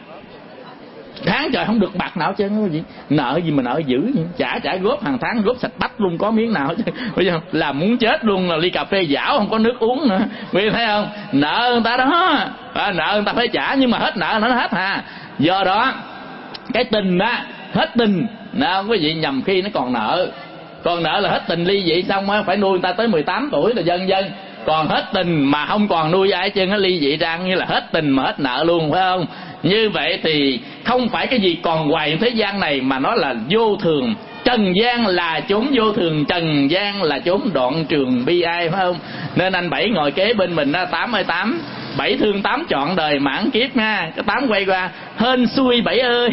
S1: Tháng trời không được bạc nào chứ gì, nợ gì mà nợ dữ vậy? Trả góp hàng tháng, góp sạch bách luôn, có miếng nào chứ. Bây giờ là muốn chết luôn, là ly cà phê dảo không có nước uống nữa, quý vị thấy không? Nợ người ta đó, nợ người ta phải trả, nhưng mà hết nợ nó hết ha. Do đó cái tình đó, hết tình nào quý vị, nhầm khi nó còn nợ. Còn nợ là hết tình ly dị xong á, phải nuôi người ta tới 18 tuổi là dân. Còn hết tình mà không còn nuôi ai chứ, nó ly dị ra như là hết tình mà hết nợ luôn, phải không? Như vậy thì không phải cái gì còn hoài thế gian này, mà nó là vô thường. Trần gian là chốn vô thường, trần gian là chốn đoạn trường bi ai, phải không? Nên anh Bảy ngồi kế bên mình đó, 88, Bảy thương 8 trọn đời mãn kiếp nha. Cái 8 quay qua, hên xui Bảy ơi.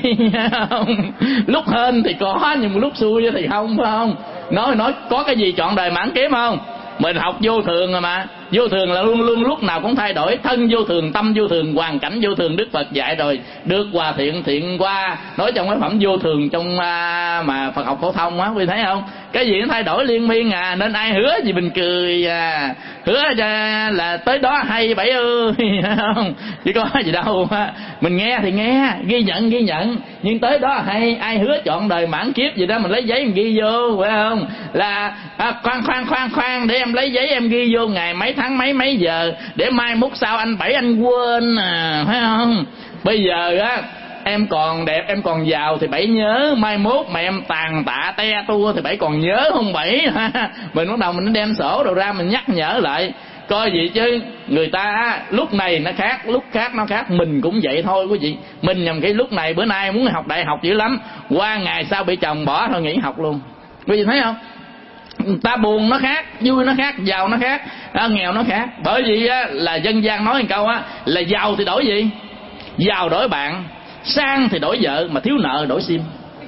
S1: Lúc hên thì có, nhưng lúc xui thì không, phải không? Nói có cái gì trọn đời mãn kiếp không? Mình học vô thường rồi mà. Vô thường là luôn luôn lúc nào cũng thay đổi. Thân vô thường, tâm vô thường, hoàn cảnh vô thường. Đức Phật dạy rồi. Được Hòa Thiện qua nói trong cái phẩm vô thường trong mà Phật học phổ thông á, quý vị thấy không? Cái gì nó thay đổi liên miên à. Nên ai hứa gì mình cười à. Hứa là tới đó hay Bảy ơi. Không, chứ có gì đâu. Mình nghe thì nghe, ghi nhận. Nhưng tới đó hay, ai hứa trọn đời mãn kiếp gì đó mình lấy giấy mình ghi vô, phải không? Là khoan để em lấy giấy em ghi vô ngày mấy tháng mấy giờ, để mai mốt sau anh Bảy anh quên à, phải không? Bây giờ á em còn đẹp, em còn giàu thì Bảy nhớ, mai mốt mà em tàn tạ te tua thì Bảy còn nhớ không Bảy? Mình bắt đầu mình đem sổ đồ ra mình nhắc nhở lại. Coi vậy chứ người ta lúc này nó khác, lúc khác nó khác. Mình cũng vậy thôi quý vị. Mình nhầm cái lúc này bữa nay muốn học đại học dữ lắm, qua ngày sau bị chồng bỏ thôi nghỉ học luôn. Quý vị thấy không? Ta buồn nó khác, vui nó khác, giàu nó khác, nghèo nó khác. Bởi vì là dân gian nói một câu là giàu thì đổi gì? Giàu đổi bạn, sang thì đổi vợ, mà thiếu nợ đổi sim.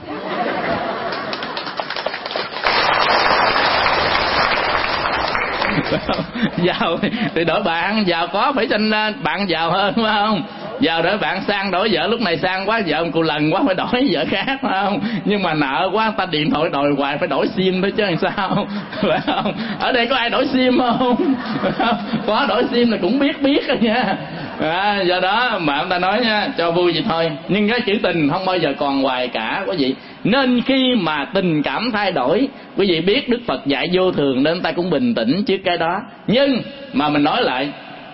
S1: Giàu thì đổi bạn, giàu có phải sinh bạn giàu hơn, phải không? Giàu đổi bạn, sang đổi vợ. Lúc này sang quá, vợ một lần quá phải đổi vợ khác, phải không? Nhưng mà nợ quá, ta điện thoại đòi hoài, phải đổi sim thôi chứ làm sao, phải không? Ở đây có ai đổi sim không? Có đổi sim là cũng biết rồi nha. Do đó mà ông ta nói nha, cho vui vậy thôi, nhưng cái chữ tình không bao giờ còn hoài cả quý vị. Nên khi mà tình cảm thay đổi, quý vị biết Đức Phật dạy vô thường nên ta cũng bình tĩnh trước cái đó. Nhưng mà mình nói lại,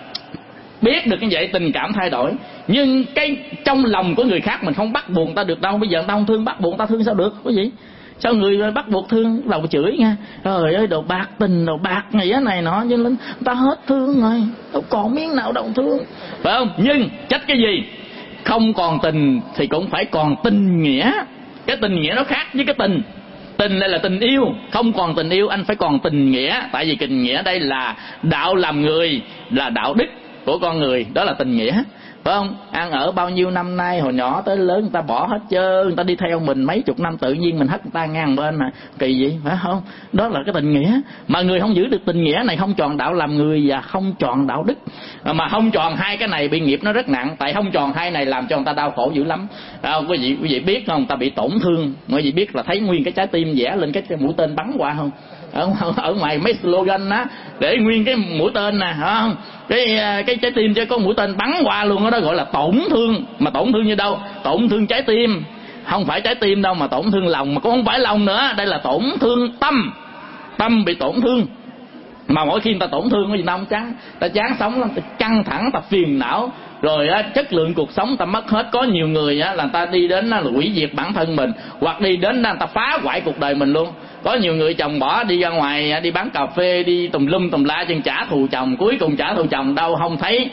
S1: biết được như vậy tình cảm thay đổi, nhưng cái trong lòng của người khác mình không bắt buộc ta được đâu. Bây giờ ta không thương, bắt buộc ta thương sao được quý vị? Sao người bắt buộc thương đầu chửi nha, trời ơi đồ bạc tình, đồ bạc nghĩa này nọ, nhưng lên ta hết thương rồi, đâu còn miếng nào đâu thương, phải không? Nhưng trách cái gì? Không còn tình thì cũng phải còn tình nghĩa. Cái tình nghĩa nó khác với cái tình. Tình đây là tình yêu, không còn tình yêu anh phải còn tình nghĩa. Tại vì tình nghĩa đây là đạo làm người, là đạo đức của con người, đó là tình nghĩa, phải không? Ăn ở bao nhiêu năm nay, hồi nhỏ tới lớn người ta bỏ hết trơn, người ta đi theo mình mấy chục năm, tự nhiên mình hất người ta ngang bên mà kỳ vậy, phải không? Đó là cái tình nghĩa. Mà người không giữ được tình nghĩa này không tròn đạo làm người và không tròn đạo đức. Mà không tròn hai cái này bị nghiệp nó rất nặng. Tại không tròn hai này làm cho người ta đau khổ dữ lắm. Quý vị biết không, người ta bị tổn thương, quý vị biết là thấy nguyên cái trái tim vẽ lên cái mũi tên bắn qua không? Ở ngoài mấy slogan á để nguyên cái mũi tên nè, không? Cái trái tim chứ có mũi tên bắn qua luôn, đó gọi là tổn thương. Mà tổn thương như đâu? Tổn thương trái tim, không phải trái tim đâu, mà tổn thương lòng, mà cũng không phải lòng nữa, đây là tổn thương tâm. Tâm bị tổn thương. Mà mỗi khi người ta tổn thương cái gì ta không chán, ta chán sống lắm, ta căng thẳng, ta phiền não, rồi chất lượng cuộc sống ta mất hết. Có nhiều người là người ta đi đến là hủy diệt bản thân mình, hoặc đi đến là người ta phá hoại cuộc đời mình luôn. Có nhiều người chồng bỏ đi ra ngoài đi bán cà phê, đi tùm lum tùm la chân trả thù chồng, cuối cùng trả thù chồng đâu không thấy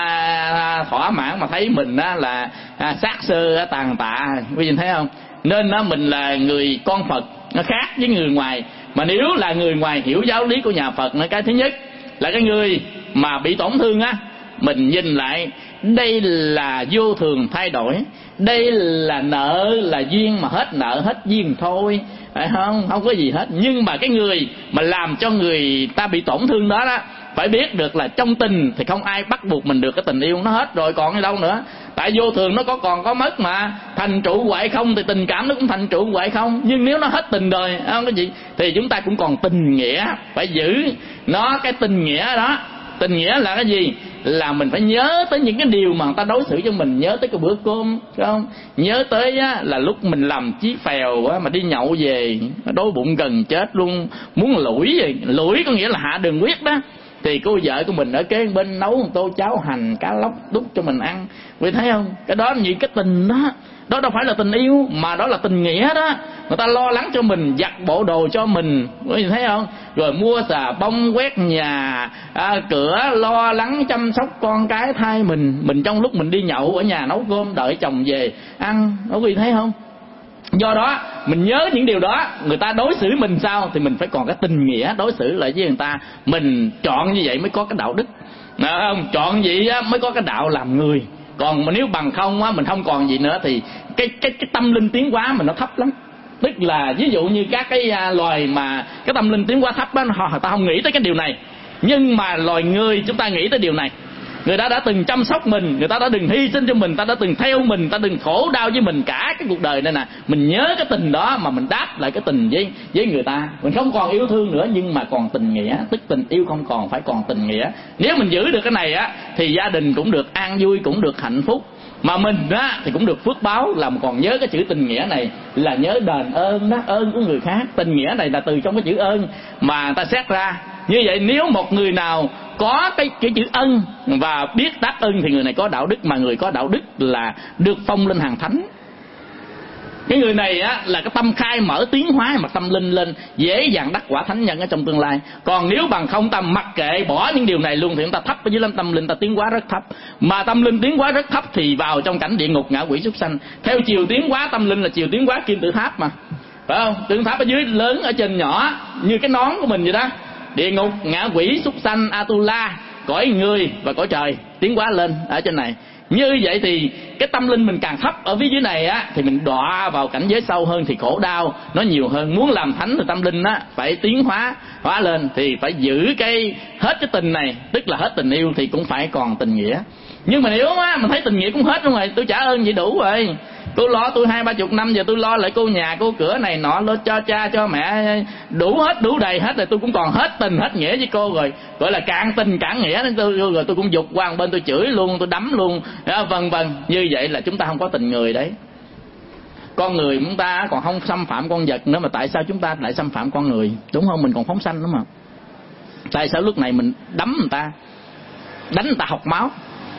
S1: thỏa mãn, mà thấy mình là xác xơ tàn tạ. Quý vị thấy không? Nên mình là người con Phật, nó khác với người ngoài. Mà nếu là người ngoài hiểu giáo lý của nhà Phật, cái thứ nhất là cái người mà bị tổn thương mình nhìn lại đây là vô thường thay đổi, đây là nợ là duyên, mà hết nợ hết duyên thôi, phải không? Không có gì hết. Nhưng mà cái người mà làm cho người ta bị tổn thương đó phải biết được là trong tình thì không ai bắt buộc mình được. Cái tình yêu nó hết rồi còn ở đâu nữa. Tại vô thường nó còn có mất mà. Thành trụ hoại không thì tình cảm nó cũng thành trụ hoại không. Nhưng nếu nó hết tình rồi không có gì thì chúng ta cũng còn tình nghĩa, phải giữ nó. Cái tình nghĩa đó, tình nghĩa là cái gì? Là mình phải nhớ tới những cái điều mà người ta đối xử cho mình. Nhớ tới cái bữa cơm, phải không? Nhớ tới là lúc mình làm chí phèo mà đi nhậu về đói bụng gần chết luôn, muốn lủi vậy. Lủi có nghĩa là hạ đường huyết đó. Thì cô vợ của mình ở kế bên nấu một tô cháo hành cá lóc đút cho mình ăn. Quý thấy không? Cái đó là những cái tình đó. Đó đâu phải là tình yêu, mà đó là tình nghĩa đó. Người ta lo lắng cho mình, giặt bộ đồ cho mình, quý vị thấy không? Rồi mua xà bông, quét nhà cửa, lo lắng chăm sóc con cái thay mình trong lúc mình đi nhậu ở nhà nấu cơm đợi chồng về ăn, quý vị thấy không? Do đó mình nhớ những điều đó. Người ta đối xử mình sao thì mình phải còn cái tình nghĩa đối xử lại với người ta. Mình chọn như vậy mới có cái đạo đức, không? Chọn vậy mới có cái đạo làm người. Còn mà nếu bằng không mình không còn gì nữa thì cái tâm linh tiến hóa mình nó thấp lắm. Tức là ví dụ như các cái loài mà cái tâm linh tiến hóa thấp đó, họ ta không nghĩ tới cái điều này. Nhưng mà loài người chúng ta nghĩ tới điều này. Người ta đã từng chăm sóc mình, người ta đã từng hy sinh cho mình, ta đã từng theo mình, ta từng khổ đau với mình cả cái cuộc đời này nè. Mình nhớ cái tình đó mà mình đáp lại cái tình với người ta. Mình không còn yêu thương nữa nhưng mà còn tình nghĩa. Tức tình yêu không còn, phải còn tình nghĩa. Nếu mình giữ được cái này thì gia đình cũng được an vui, cũng được hạnh phúc. Mà mình thì cũng được phước báo. Là còn nhớ cái chữ tình nghĩa này là nhớ đền ơn đó, ơn của người khác. Tình nghĩa này là từ trong cái chữ ơn mà người ta xét ra. Như vậy nếu một người nào có cái chữ ân và biết đáp ơn thì người này có đạo đức. Mà người có đạo đức là được phong lên hàng thánh. Cái người này á là cái tâm khai mở tiến hóa mà tâm linh lên, dễ dàng đắc quả thánh nhân ở trong tương lai. Còn nếu bằng không ta mặc kệ bỏ những điều này luôn thì chúng ta thấp ở dưới lắm, tâm linh ta tiến hóa rất thấp. Mà tâm linh tiến hóa rất thấp thì vào trong cảnh địa ngục ngạ quỷ súc sanh. Theo chiều tiến hóa tâm linh là chiều tiến hóa kim tự tháp mà, phải không? Kim tự tháp ở dưới lớn, ở trên nhỏ, như cái nón của mình vậy đó. Địa ngục ngạ quỷ súc sanh Atula, cõi người và cõi trời tiến hóa lên ở trên này. Như vậy thì cái tâm linh mình càng thấp ở phía dưới này á, thì mình đọa vào cảnh giới sâu hơn thì khổ đau nó nhiều hơn. Muốn làm thánh thì tâm linh á phải tiến hóa lên, thì phải giữ cái hết cái tình này, tức là hết tình yêu thì cũng phải còn tình nghĩa. Nhưng mà nếu á mình thấy tình nghĩa cũng hết luôn rồi, tôi trả ơn vậy đủ rồi. Tôi lo tôi 20-30 năm, giờ tôi lo lại cô nhà cô cửa này nọ, lo cho cha cho mẹ đủ hết, đủ đầy hết rồi, tôi cũng còn hết tình hết nghĩa với cô rồi, gọi là cạn tình cạn nghĩa đến tôi rồi, tôi cũng dục qua một bên, tôi chửi luôn, tôi đấm luôn, vân vân. Như vậy là chúng ta không có tình người đấy. Con người chúng ta còn không xâm phạm con vật nữa, mà tại sao chúng ta lại xâm phạm con người, đúng không? Mình còn phóng sanh nữa mà. Tại sao lúc này mình đấm người ta, đánh người ta học máu,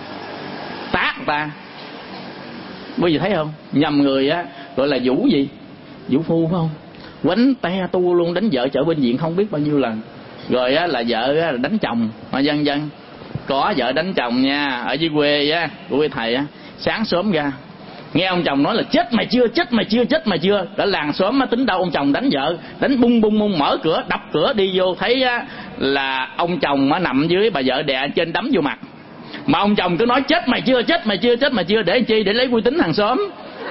S1: tát người ta? Bây giờ thấy không? Nhầm người á gọi là vũ gì? Vũ phu phải không? Quánh te tu luôn, đánh vợ chở bệnh viện không biết bao nhiêu lần. Rồi á là vợ á là đánh chồng, mà dân dân có vợ đánh chồng nha. Ở dưới quê á, của quê thầy á, sáng sớm ra nghe ông chồng nói là chết mày chưa, chết mày chưa, chết mày chưa. Cả làng xóm á tính đâu ông chồng đánh vợ, đánh bung bung bung, mở cửa đập cửa đi vô, thấy á là ông chồng á nằm dưới, bà vợ đè trên đấm vô mặt. Mà ông chồng cứ nói chết mày chưa, chết mày chưa, chết mày chưa, để chi? Để lấy uy tín hàng xóm.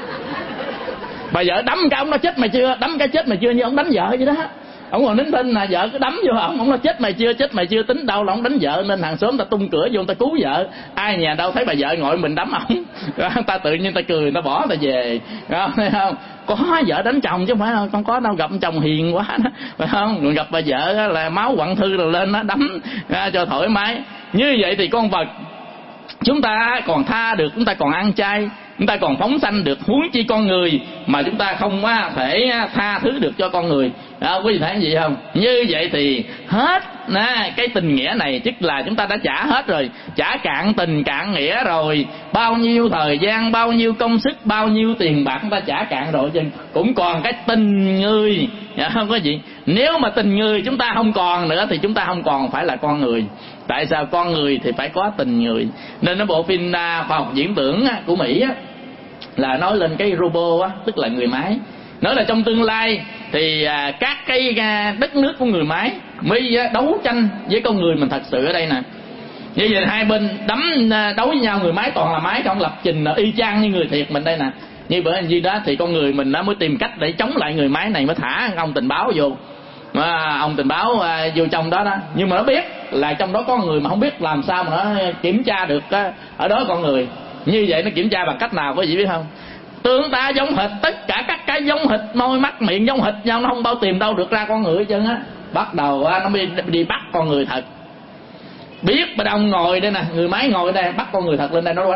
S1: Bà vợ đấm cái ông nói chết mày chưa, đấm cái chết mày chưa, như ông đánh vợ vậy đó. Ông còn nín thinh là vợ cứ đấm vô ông nói chết mày chưa, chết mày chưa, tính đâu là ông đánh vợ, nên hàng xóm ta tung cửa vô, ta cứu vợ. Ai nhà đâu thấy bà vợ ngồi mình đấm ổng, ta tự nhiên ta cười, ta bỏ ta về, thấy không? Có vợ đánh chồng chứ không phải không có đâu, gặp chồng hiền quá đó, phải không? Rồi gặp bà vợ là máu quặn thư rồi lên nó đấm cho thoải mái. Như vậy thì con vật chúng ta còn tha được, chúng ta còn ăn chay, chúng ta còn phóng sanh được, huống chi con người mà chúng ta không thể tha thứ được cho con người. Quý vị thấy cái gì không? Như vậy thì hết cái tình nghĩa này, tức là chúng ta đã trả hết rồi, trả cạn tình cạn nghĩa rồi. Bao nhiêu thời gian, bao nhiêu công sức, bao nhiêu tiền bạc chúng ta trả cạn rồi, chứ cũng còn cái tình người, không có gì. Nếu mà tình người chúng ta không còn nữa thì chúng ta không còn phải là con người. Tại sao? Con người thì phải có tình người. Nên nó bộ phim khoa học viễn tưởng của Mỹ là nói lên cái robot, tức là người máy. Nói là trong tương lai thì các cái đất nước của người máy mới đấu tranh với con người mình thật sự ở đây nè. Như vậy hai bên đấu với nhau, người máy toàn là máy, không lập trình y chang như người thiệt mình đây nè. Như bởi vì đó thì con người mình mới tìm cách để chống lại người máy này, mới thả ông tình báo vô. Ông tình báo vô trong đó đó, nhưng mà nó biết là trong đó có người, mà không biết làm sao mà nó kiểm tra được ở đó con người. Như vậy nó kiểm tra bằng cách nào quý vị biết không? Tương ta giống hệt, tất cả các cái giống hệt, môi mắt miệng giống hệt nhau, nó không bao tìm đâu được ra con người hết trơn á. Bắt đầu nó đi bắt con người thật. Biết bên ông ngồi đây nè, người máy ngồi đây, bắt con người thật lên đây nó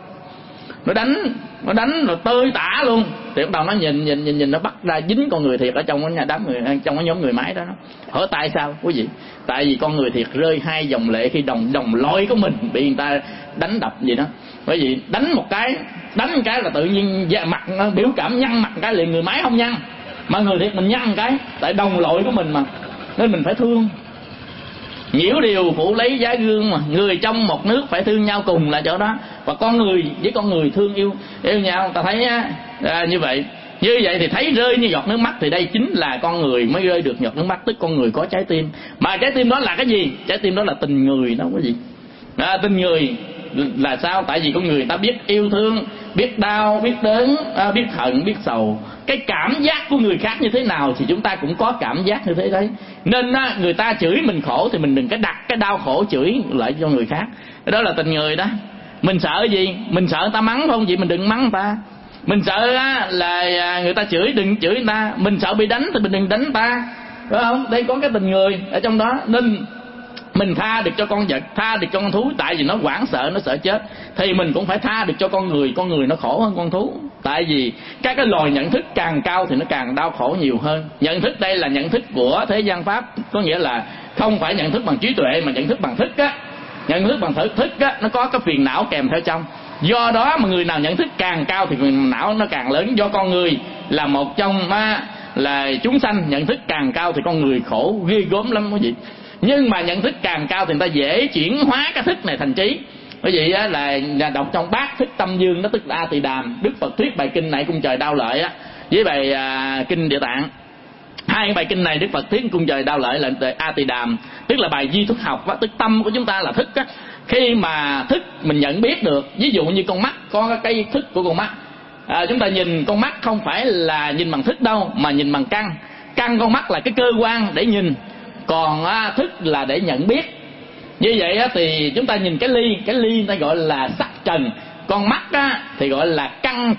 S1: đánh rồi tơi tả luôn. Thì bắt đầu nó nhìn nó bắt ra dính con người thiệt ở trong cái nhà đám người, trong cái nhóm người máy đó. Hỏi tại sao quý vị? Tại vì con người thiệt rơi hai dòng lệ khi đồng loại của mình bị người ta đánh đập gì đó. Bởi vì đánh một cái là tự nhiên mặt biểu cảm nhăn mặt cái liền, người máy không nhăn, mà người thiệt mình nhăn cái, tại đồng loại của mình mà, nên mình phải thương. Nhiễu điều phụ lấy giá gương mà, người trong một nước phải thương nhau cùng là chỗ đó. Và con người với con người thương yêu nhau, ta thấy như vậy. Như vậy thì thấy rơi như giọt nước mắt, thì đây chính là con người mới rơi được giọt nước mắt, tức con người có trái tim. Mà trái tim đó là cái gì? Trái tim đó là tình người đó quý vị. Tình người là sao? Tại vì con người ta biết yêu thương, biết đau, biết đớn, biết hận, biết sầu. Cái cảm giác của người khác như thế nào thì chúng ta cũng có cảm giác như thế đấy. Nên người ta chửi mình khổ thì mình đừng có đặt cái đau khổ chửi lại cho người khác. Cái đó là tình người đó. Mình sợ gì? Mình sợ người ta mắng không vậy mình đừng mắng người ta. Mình sợ là người ta chửi, đừng chửi người ta. Mình sợ bị đánh thì mình đừng đánh người ta, phải không? Đây có cái tình người ở trong đó. Nên mình tha được cho con vật, tha được cho con thú, tại vì nó hoảng sợ, nó sợ chết, thì mình cũng phải tha được cho con người. Con người nó khổ hơn con thú, tại vì các cái loài nhận thức càng cao thì nó càng đau khổ nhiều hơn. Nhận thức đây là nhận thức của thế gian pháp, có nghĩa là không phải nhận thức bằng trí tuệ mà nhận thức bằng thức á. Nhận thức bằng thức á, nó có cái phiền não kèm theo trong. Do đó mà người nào nhận thức càng cao thì phiền não nó càng lớn. Do con người là một trong là chúng sanh nhận thức càng cao thì con người khổ ghê gớm lắm quý vị. Nhưng mà nhận thức càng cao thì người ta dễ chuyển hóa cái thức này thành trí. Quý vị là đọc trong Bát Thức Tâm Dương đó, tức là A Tỳ Đàm. Đức Phật thuyết bài kinh này cung trời đau lợi với bài kinh Địa Tạng. Hai bài kinh này Đức Phật thuyết cung trời đau lợi là A Tỳ Đàm, tức là bài duy thức học, tức tâm của chúng ta là thức á. Khi mà thức mình nhận biết được, ví dụ như con mắt có cái thức của con mắt, chúng ta nhìn con mắt không phải là nhìn bằng thức đâu, mà nhìn bằng căn. Căn con mắt là cái cơ quan để nhìn, còn thức là để nhận biết. Như vậy thì chúng ta nhìn cái ly người ta gọi là sắc trần, con mắt thì gọi là căn,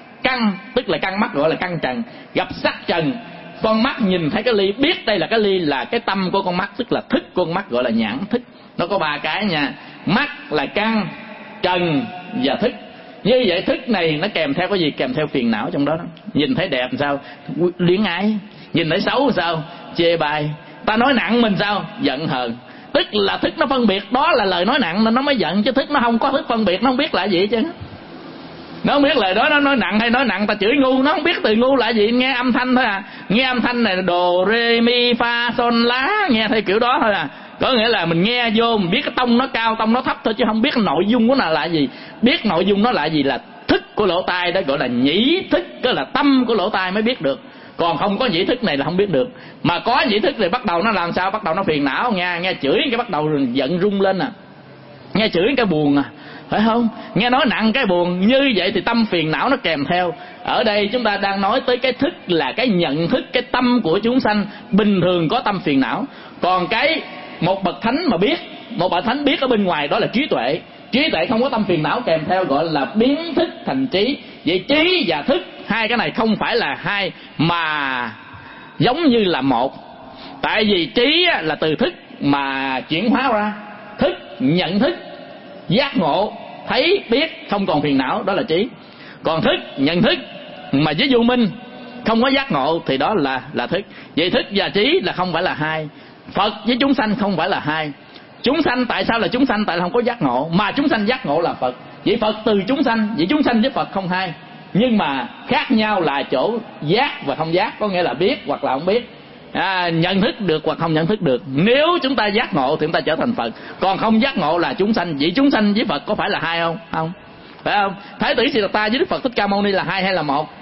S1: tức là căn mắt gọi là căn trần. Gặp sắc trần, con mắt nhìn thấy cái ly, biết đây là cái ly là cái tâm của con mắt, tức là thức của con mắt gọi là nhãn thức. Nó có ba cái nha, mắt là căn, trần và thức. Như vậy thức này nó kèm theo cái gì? Kèm theo phiền não trong đó. Nhìn thấy đẹp sao? Luyến ái. Nhìn thấy xấu sao? Chê bai. Ta nói nặng mình sao? Giận hờn. Tức là thức nó phân biệt đó là lời nói nặng nên nó mới giận, chứ thức nó không có thức phân biệt, nó không biết là gì hết trơn. Nó không biết lời đó nó nói nặng hay nói nặng. Ta chửi ngu nó không biết từ ngu là gì, nghe âm thanh thôi nghe âm thanh này đồ rê mi fa son lá, nghe theo kiểu đó thôi Có nghĩa là mình nghe vô mình biết cái tông nó cao tông nó thấp thôi, chứ không biết nội dung của nó là gì. Biết nội dung nó là gì là thức của lỗ tai, đó gọi là nhĩ thức, đó là tâm của lỗ tai mới biết được. Còn không có nhĩ thức này là không biết được. Mà có nhĩ thức thì bắt đầu nó làm sao? Bắt đầu nó phiền não, nghe chửi cái bắt đầu giận rung lên nghe chửi cái buồn phải không? Nghe nói nặng cái buồn. Như vậy thì tâm phiền não nó kèm theo. Ở đây chúng ta đang nói tới cái thức là cái nhận thức, cái tâm của chúng sanh bình thường có tâm phiền não. Còn cái một bậc thánh mà biết, một bậc thánh biết ở bên ngoài đó là trí tuệ. Trí tuệ không có tâm phiền não kèm theo, gọi là biến thức thành trí. Vậy trí và thức, hai cái này không phải là hai mà giống như là một. Tại vì trí là từ thức mà chuyển hóa ra. Thức, nhận thức, giác ngộ, thấy, biết, không còn phiền não, đó là trí. Còn thức, nhận thức mà với vô minh, không có giác ngộ thì đó là thức. Vậy thức và trí là không phải là hai. Phật với chúng sanh không phải là hai. Chúng sanh tại sao là chúng sanh? Tại là không có giác ngộ, mà chúng sanh giác ngộ là Phật. Vậy Phật từ chúng sanh, vậy chúng sanh với Phật không hai. Nhưng mà khác nhau là chỗ giác và không giác, có nghĩa là biết hoặc là không biết, nhận thức được hoặc không nhận thức được. Nếu chúng ta giác ngộ thì chúng ta trở thành Phật, còn không giác ngộ là chúng sanh. Vậy chúng sanh với Phật có phải là hai không? Không, phải không? Thái tử Siddhartha với Đức Phật Thích Ca Mâu Ni là hai hay là một?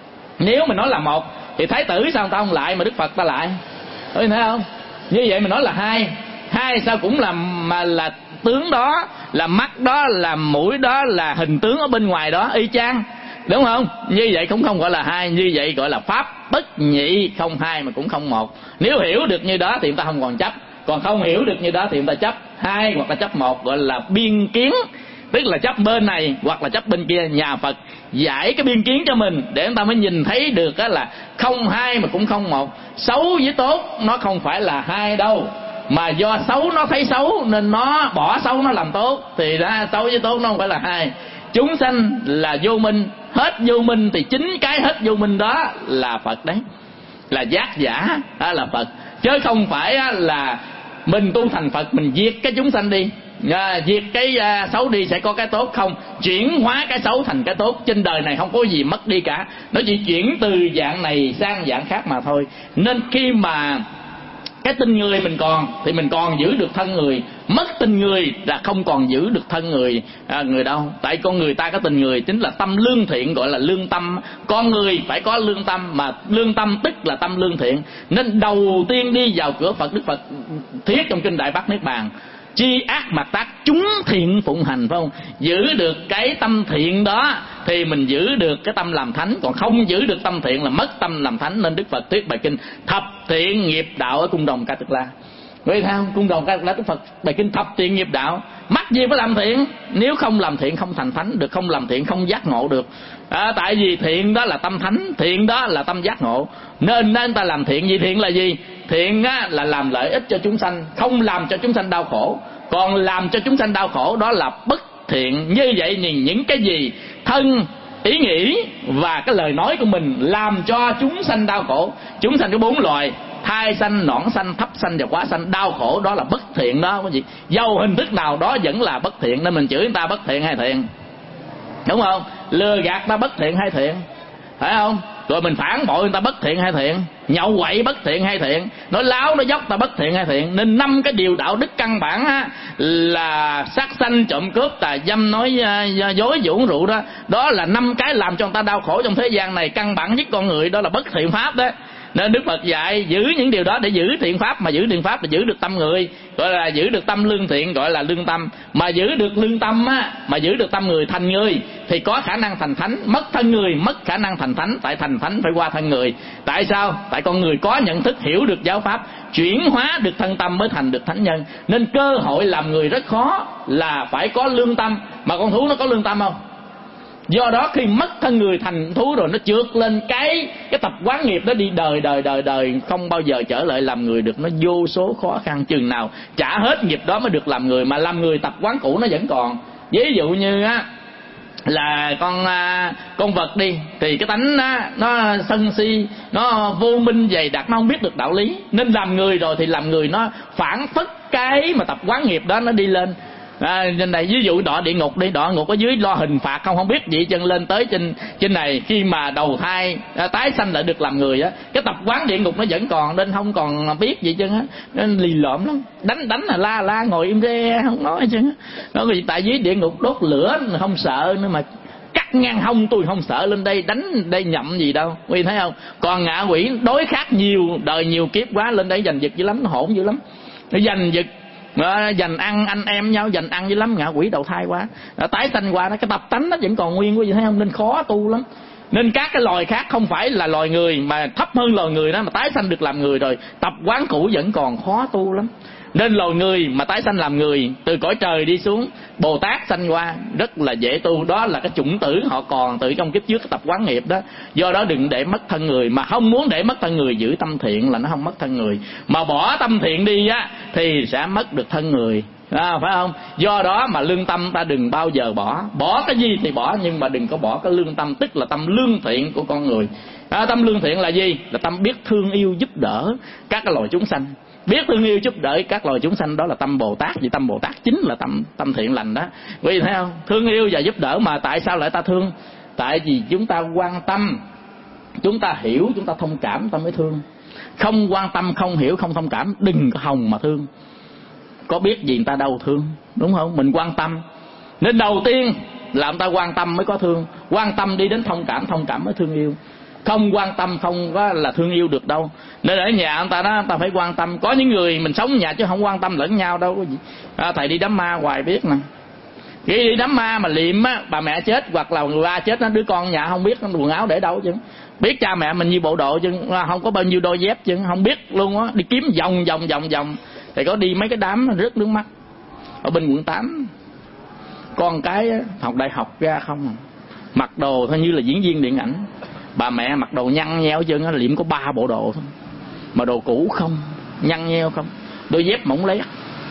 S1: Nếu mình nói là một thì Thái tử sao người ta không lại mà Đức Phật ta lại? Thấy không? Như vậy mình nói là hai. Hai sao cũng là tướng đó, là mắt đó, là mũi đó, là hình tướng ở bên ngoài đó y chang, đúng không? Như vậy cũng không gọi là hai. Như vậy gọi là pháp bất nhị, không hai mà cũng không một. Nếu hiểu được như đó thì người ta không còn chấp, còn không hiểu được như đó thì người ta chấp hai hoặc là chấp một, gọi là biên kiến. Tức là chấp bên này hoặc là chấp bên kia. Nhà Phật giải cái biên kiến cho mình để người ta mới nhìn thấy được là không hai mà cũng không một. Xấu với tốt nó không phải là hai đâu, mà do xấu nó thấy xấu nên nó bỏ xấu nó làm tốt, thì ra xấu với tốt nó không phải là hai. Chúng sanh là vô minh, hết vô minh thì chính cái hết vô minh đó là Phật đấy, là giác giả, đó là Phật. Chứ không phải là mình tu thành Phật mình diệt cái chúng sanh đi, diệt cái xấu đi sẽ có cái tốt. Không, chuyển hóa cái xấu thành cái tốt. Trên đời này không có gì mất đi cả, nó chỉ chuyển từ dạng này sang dạng khác mà thôi. Nên khi mà cái tình người mình còn thì mình còn giữ được thân người, mất tình người là không còn giữ được thân người đâu. Tại con người ta có tình người chính là tâm lương thiện, gọi là lương tâm. Con người phải có lương tâm, mà lương tâm tức là tâm lương thiện. Nên đầu tiên đi vào cửa Phật, Đức Phật thuyết trong kinh Đại Bát Niết Bàn: chi ác mạt tác, chúng thiện phụng hành, phải không? Giữ được cái tâm thiện đó thì mình giữ được cái tâm làm thánh, còn không giữ được tâm thiện là mất tâm làm thánh. Nên Đức Phật thuyết bài kinh thập thiện nghiệp đạo ở cung đồng Ca Tực La. Vậy sao? Cung đồng Ca Tực La Đức Phật bài kinh thập thiện nghiệp đạo. Mắc gì phải làm thiện? Nếu không làm thiện không thành thánh được, không làm thiện không giác ngộ được. Tại vì thiện đó là tâm thánh, thiện đó là tâm giác ngộ. Nên ta làm thiện gì? Thiện là gì? Thiện là làm lợi ích cho chúng sanh, không làm cho chúng sanh đau khổ. Còn làm cho chúng sanh đau khổ đó là bất thiện. Như vậy thì những cái gì thân, ý nghĩ và cái lời nói của mình làm cho chúng sanh đau khổ. Chúng sanh có 4 loài: thai sanh, nõn sanh, thấp sanh và quá sanh. Đau khổ đó là bất thiện đó quý vị. Dầu hình thức nào đó vẫn là bất thiện. Nên mình chửi người ta bất thiện hay thiện? Đúng không? Lừa gạt ta bất thiện hay thiện? Phải không? Rồi mình phản bội người ta bất thiện hay thiện? Nhậu quậy bất thiện hay thiện? Nói láo nói dốc ta bất thiện hay thiện? Nên 5 cái điều đạo đức căn bản á, là sát sanh, trộm cướp, tà dâm, nói dối, uống rượu đó. Đó là 5 cái làm cho người ta đau khổ trong thế gian này. Căn bản nhất con người đó là bất thiện pháp đó. Nên Đức Phật dạy giữ những điều đó để giữ thiện pháp. Mà giữ thiện pháp là giữ được tâm người, gọi là giữ được tâm lương thiện, gọi là lương tâm. Mà giữ được lương tâm á, mà giữ được tâm người thành người thì có khả năng thành thánh. Mất thân người mất khả năng thành thánh. Tại thành thánh phải qua thân người. Tại sao? Tại con người có nhận thức, hiểu được giáo pháp, chuyển hóa được thân tâm mới thành được thánh nhân. Nên cơ hội làm người rất khó là phải có lương tâm. Mà con thú nó có lương tâm không? Do đó khi mất thân người thành thú rồi, nó trượt lên cái tập quán nghiệp đó đi, đời không bao giờ trở lại làm người được. Nó vô số khó khăn, chừng nào trả hết nghiệp đó mới được làm người. Mà làm người tập quán cũ nó vẫn còn. Ví dụ như á là con vật đi, thì cái tánh nó sân si, nó vô minh dày đặc, nó không biết được đạo lý. Nên làm người rồi thì làm người nó phản phất cái mà tập quán nghiệp đó nó đi lên. Trên này ví dụ đọa địa ngục đi, đọa ngục ở dưới lo hình phạt không biết gì chân lên tới trên này. Khi mà đầu thai tái sanh lại được làm người á, cái tập quán địa ngục nó vẫn còn, nên không còn biết gì chân á, nên lì lợm lắm, đánh là la ngồi im re không nói chân á. Đó vì tại dưới địa ngục đốt lửa không sợ nữa, mà cắt ngang hông tôi không sợ, lên đây đánh đây nhậm gì đâu, quý vị thấy không? Còn ngạ quỷ đối khác nhiều đời nhiều kiếp quá, lên đây giành giật dữ lắm, nó hỗn dữ lắm, nó giành giật dành ăn anh em nhau, dành ăn dữ lắm. Ngạ quỷ đầu thai quá, tái sanh qua đó, cái tập tánh nó vẫn còn nguyên, quý vị thấy không? Nên khó tu lắm. Nên các cái loài khác không phải là loài người mà thấp hơn loài người đó, mà tái sanh được làm người rồi, tập quán cũ vẫn còn khó tu lắm. Nên loài người mà tái sanh làm người, từ cõi trời đi xuống Bồ Tát sanh qua rất là dễ tu. Đó là cái chủng tử họ còn từ trong kiếp trước cái tập quán nghiệp đó. Do đó đừng để mất thân người. Mà không muốn để mất thân người, giữ tâm thiện là nó không mất thân người. Mà bỏ tâm thiện đi á thì sẽ mất được thân người, phải không? Do đó mà lương tâm ta đừng bao giờ bỏ. Bỏ cái gì thì bỏ, nhưng mà đừng có bỏ cái lương tâm, tức là tâm lương thiện của con người. Tâm lương thiện là gì? Là tâm biết thương yêu giúp đỡ các cái loài chúng sanh. Biết thương yêu giúp đỡ các loài chúng sanh, đó là tâm Bồ Tát. Vì tâm Bồ Tát chính là tâm thiện lành đó, quý vị thấy không? Thương yêu và giúp đỡ. Mà tại sao lại ta thương? Tại vì chúng ta quan tâm, chúng ta hiểu, chúng ta thông cảm ta mới thương. Không quan tâm, không hiểu, không thông cảm, đừng có hòng mà thương. Có biết gì người ta đâu thương, đúng không? Mình quan tâm. Nên đầu tiên là người ta quan tâm mới có thương. Quan tâm đi đến thông cảm mới thương yêu. Không quan tâm không có là thương yêu được đâu. Nên ở nhà người ta đó, người ta phải quan tâm. Có những người mình sống ở nhà chứ không quan tâm lẫn nhau đâu có gì. Thầy đi đám ma hoài biết nè. Khi đi đám ma mà liệm á, bà mẹ chết hoặc là người ba chết, đứa con nhà không biết quần áo để đâu chứ. Biết cha mẹ mình như bộ đồ chứ không có bao nhiêu đôi dép chứ, không biết luôn á. Đi kiếm vòng thì có đi mấy cái đám rớt nước mắt ở bên quận 8. Con cái học đại học ra không, mặc đồ thôi như là diễn viên điện ảnh. Bà mẹ mặc đồ nhăn nheo chứ, liệm có 3 bộ đồ thôi, mà đồ cũ không, nhăn nheo không, đôi dép mỏng lét,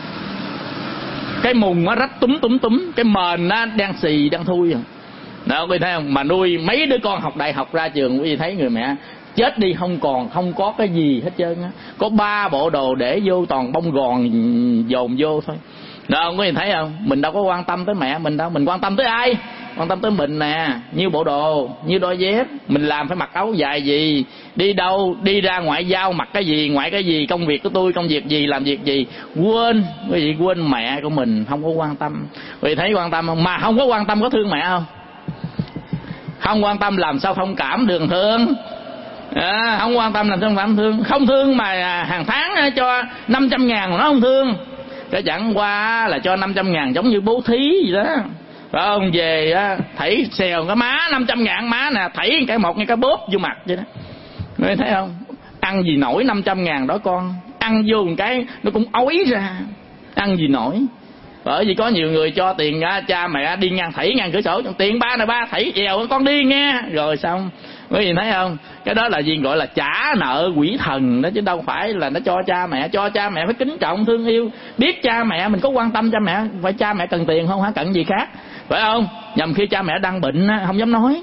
S1: cái mùng nó rách túm, cái mền nó đang xì đang thui rồi. Đó quý vị thấy không? Mà nuôi mấy đứa con học đại học ra trường, quý vị thấy người mẹ chết đi không có cái gì hết trơn á. Có 3 bộ đồ để vô toàn bông gòn dồn vô thôi. Đó quý vị thấy không? Mình đâu có quan tâm tới mẹ mình đâu, mình quan tâm tới ai? Quan tâm tới mình nè. Như bộ đồ, như đôi dép, mình làm phải mặc áo dài gì, đi đâu, đi ra ngoại giao mặc cái gì, ngoại cái gì, công việc của tôi công việc gì, làm việc gì. Quên, quý vị quên mẹ của mình, không có quan tâm. Quý vị thấy quan tâm không? Mà không có quan tâm có thương mẹ không? Không quan tâm làm sao thông cảm được thương. Không quan tâm làm sao thông thương. Không thương mà hàng tháng cho 500.000 mà nó không thương. Cái chẳng qua là cho 500.000 giống như bố thí gì đó, phải không? Về thảy xèo cái má 500.000 má nè, thảy cái một cái bóp vô mặt vậy đó. Ngươi thấy không? Ăn gì nổi 500.000 đó con. Ăn vô một cái nó cũng ói ra. Ăn gì nổi. Bởi vì có nhiều người cho tiền cha mẹ đi ngang thảy ngang cửa sổ, tiền ba này ba thảy dèo con đi nghe, rồi xong. Quý vị thấy không? Cái đó là gì? Gọi là trả nợ quỷ thần đó, chứ đâu phải là nó cho cha mẹ. Cho cha mẹ phải kính trọng thương yêu, biết cha mẹ mình có quan tâm cha mẹ. Phải cha mẹ cần tiền không hả? Cần gì khác, phải không? Nhầm khi cha mẹ đang bệnh không dám nói,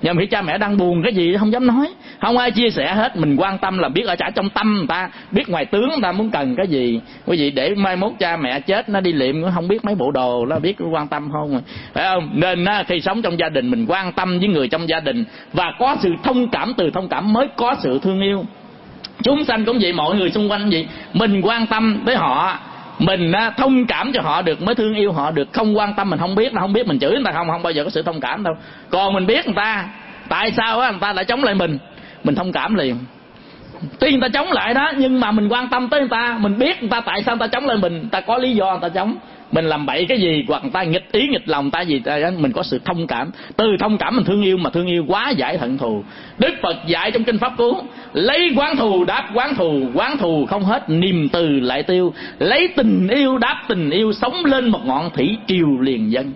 S1: Nhưng khi cha mẹ đang buồn cái gì không dám nói, không ai chia sẻ hết. Mình quan tâm là biết ở trong tâm người ta, biết ngoài tướng người ta muốn cần cái gì. Quý vị để mai mốt cha mẹ chết nó đi liệm nó không biết mấy bộ đồ nó biết quan tâm không, phải không? Nên khi sống trong gia đình mình quan tâm với người trong gia đình, và có sự thông cảm, từ thông cảm mới có sự thương yêu. Chúng sanh cũng vậy, mọi người xung quanh vậy, mình quan tâm tới họ, mình thông cảm cho họ được mới thương yêu họ được. Không quan tâm mình không biết, mình chửi người ta không bao giờ có sự thông cảm đâu. Còn mình biết người ta tại sao người ta lại chống lại mình thông cảm liền. Tuy người ta chống lại đó, nhưng mà mình quan tâm tới người ta, mình biết người ta tại sao người ta chống lại mình, người ta có lý do người ta chống. Mình làm bậy cái gì hoặc người ta nghịch ý nghịch lòng ta gì, mình có sự thông cảm. Từ thông cảm mình thương yêu, mà thương yêu quá giải hận thù. Đức Phật dạy trong kinh Pháp Cú: lấy quán thù đáp quán thù không hết, niềm từ lại tiêu. Lấy tình yêu đáp tình yêu, sống lên một ngọn thủy triều liền dân.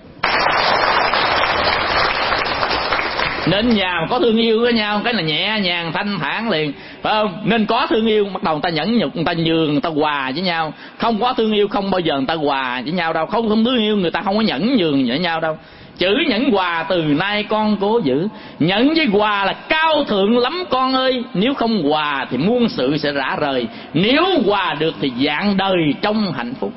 S1: Nên nhà mà có thương yêu với nhau cái là nhẹ nhàng thanh thản liền, phải không? Nên có thương yêu bắt đầu người ta nhẫn nhục, người ta nhường, người ta hòa với nhau. Không có thương yêu không bao giờ người ta hòa với nhau đâu. Không thương yêu người ta không có nhẫn nhường với nhau đâu. Chữ nhẫn hòa từ nay con cố giữ. Nhẫn với hòa là cao thượng lắm con ơi. Nếu không hòa thì muôn sự sẽ rã rời. Nếu hòa được thì vạn đời trong hạnh phúc.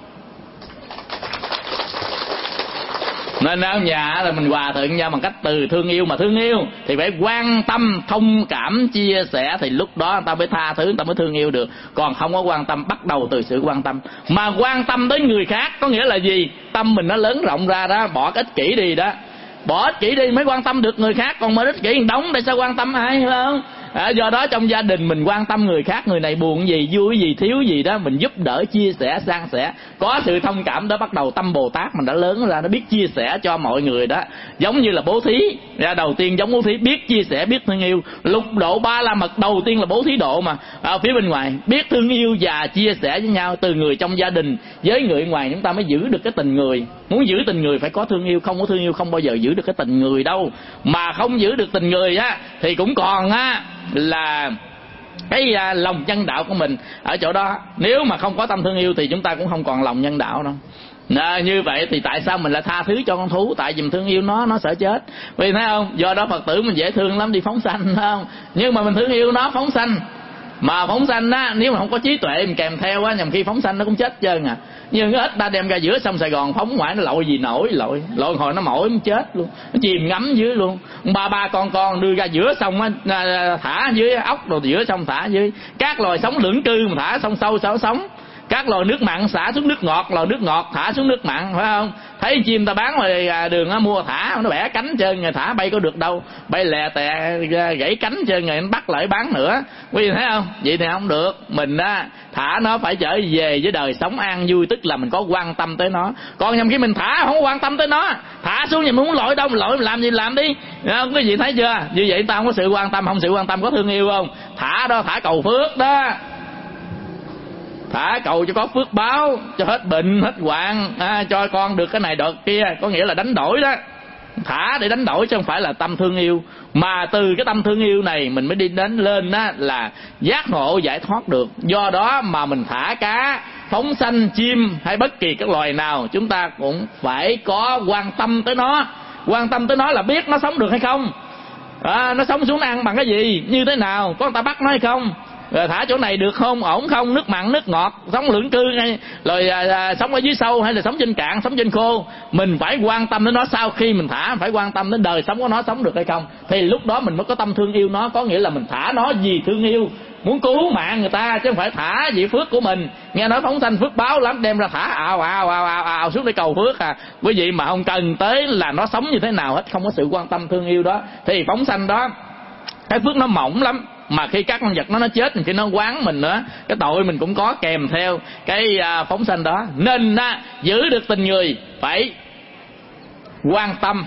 S1: Nên ở nhà là mình hòa thuận nhau bằng cách từ thương yêu. Mà thương yêu thì phải quan tâm, thông cảm, chia sẻ, thì lúc đó người ta mới tha thứ, người ta mới thương yêu được. Còn không có quan tâm, bắt đầu từ sự quan tâm. Mà quan tâm tới người khác có nghĩa là gì? Tâm mình nó lớn rộng ra đó, bỏ cái ích kỷ đi đó. Bỏ ích kỷ đi mới quan tâm được người khác. Còn mà ích kỷ đóng tại sao quan tâm ai, phải không? Do đó trong gia đình mình quan tâm người khác, người này buồn gì, vui gì, thiếu gì đó, mình giúp đỡ, chia sẻ, san sẻ. Có sự thông cảm đó, bắt đầu tâm Bồ Tát mình đã lớn ra, nó biết chia sẻ cho mọi người đó. Giống như là bố thí, đầu tiên giống bố thí, biết chia sẻ, biết thương yêu. Lục độ ba la mật đầu tiên là bố thí độ mà. Ở phía bên ngoài biết thương yêu và chia sẻ với nhau, từ người trong gia đình với người ngoài, chúng ta mới giữ được cái tình người. Muốn giữ tình người phải có thương yêu, không có thương yêu không bao giờ giữ được cái tình người đâu. Mà không giữ được tình người á thì cũng còn là cái lòng nhân đạo của mình ở chỗ đó. Nếu mà không có tâm thương yêu thì chúng ta cũng không còn lòng nhân đạo đâu. Như vậy thì tại sao mình lại tha thứ cho con thú? Tại vì mình thương yêu nó sợ chết. Vì thấy không, do đó Phật tử mình dễ thương lắm, đi phóng sanh, thấy không? Nhưng mà mình thương yêu nó phóng sanh. Mà phóng sanh á, nếu mà không có trí tuệ mình kèm theo á, nhầm khi phóng sanh nó cũng chết trơn à. Nhưng ít ta đem ra giữa sông Sài Gòn phóng ngoài nó lội gì nổi, lội hồi nó mỏi nó chết luôn, nó chìm ngắm dưới luôn. Ba con đưa ra giữa sông á, thả dưới ốc rồi giữa sông thả dưới. Các loài sống lưỡng cư mà thả sông sâu sao sống. Các loài nước mặn xả xuống nước ngọt, loài nước ngọt thả xuống nước mặn, phải không? Thấy chim ta bán ngoài đường á, mua thả nó bẻ cánh trơn rồi, thả bay có được đâu, bay lè tè gãy cánh trơn rồi nó bắt lại bán nữa. Quý vị thấy không? Vậy thì không được. Mình thả nó phải trở về với đời sống an vui, tức là mình có quan tâm tới nó. Còn nhầm khi mình thả không quan tâm tới nó, thả xuống thì mình muốn lội đâu mình lội, mình làm gì làm đi, không? Cái gì thấy chưa? Như vậy ta không có sự quan tâm. Không sự quan tâm có thương yêu không? Thả đó, thả cầu phước đó, thả cầu cho có phước báo, cho hết bệnh hết hoạn, cho con được cái này được kia, có nghĩa là đánh đổi đó. Thả để đánh đổi chứ không phải là tâm thương yêu. Mà từ cái tâm thương yêu này mình mới đi đến lên là giác ngộ giải thoát được. Do đó mà mình thả cá, phóng sanh chim hay bất kỳ các loài nào, chúng ta cũng phải có quan tâm tới nó. Quan tâm tới nó là biết nó sống được hay không, nó sống xuống ăn bằng cái gì, như thế nào, có người ta bắt nó hay không, rồi thả chỗ này được không, ổn không, nước mặn nước ngọt, sống lưỡng cư hay rồi sống ở dưới sâu hay là sống trên cạn, sống trên khô. Mình phải quan tâm đến nó. Sau khi mình thả phải quan tâm đến đời sống của nó sống được hay không, thì lúc đó mình mới có tâm thương yêu nó. Có nghĩa là mình thả nó vì thương yêu, muốn cứu mạng người ta, chứ không phải thả vì phước của mình. Nghe nói phóng sanh phước báo lắm, đem ra thả ào xuống để cầu phước quý vị, mà không cần tới là nó sống như thế nào hết, không có sự quan tâm thương yêu đó, thì phóng sanh đó cái phước nó mỏng lắm. Mà khi các con vật nó chết thì nó quán mình nữa, cái tội mình cũng có kèm theo cái phóng sanh đó. Nên giữ được tình người phải quan tâm,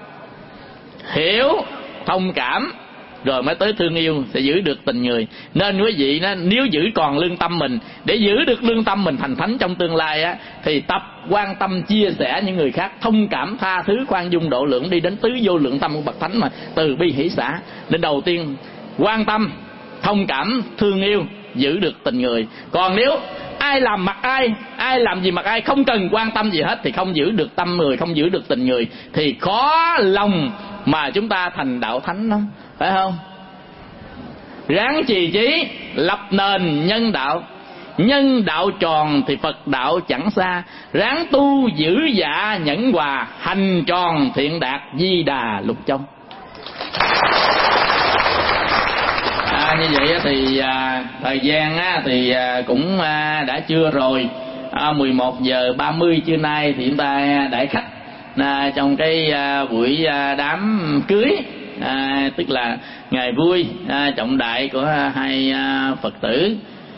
S1: hiểu, thông cảm, rồi mới tới thương yêu, sẽ giữ được tình người. Nên quý vị nếu giữ còn lương tâm mình, để giữ được lương tâm mình thành thánh trong tương lai thì tập quan tâm chia sẻ những người khác, thông cảm tha thứ khoan dung độ lượng, đi đến tứ vô lượng tâm của bậc thánh mà từ bi hỷ xả. Nên đầu tiên quan tâm, thông cảm, thương yêu, giữ được tình người. Còn nếu ai làm mặt ai làm gì mặt ai, không cần quan tâm gì hết, thì không giữ được tâm người, không giữ được tình người, thì khó lòng mà chúng ta thành đạo thánh đâu, phải không? Ráng trì trí lập nền nhân đạo, nhân đạo tròn thì Phật đạo chẳng xa. Ráng tu giữ dạ nhẫn hòa, hành tròn thiện đạt Di Đà lục châu. Như vậy thì thời gian thì cũng đã trưa rồi. 11 giờ 30 trưa nay thì chúng ta đãi khách trong cái buổi đám cưới, tức là ngày vui trọng đại của hai Phật tử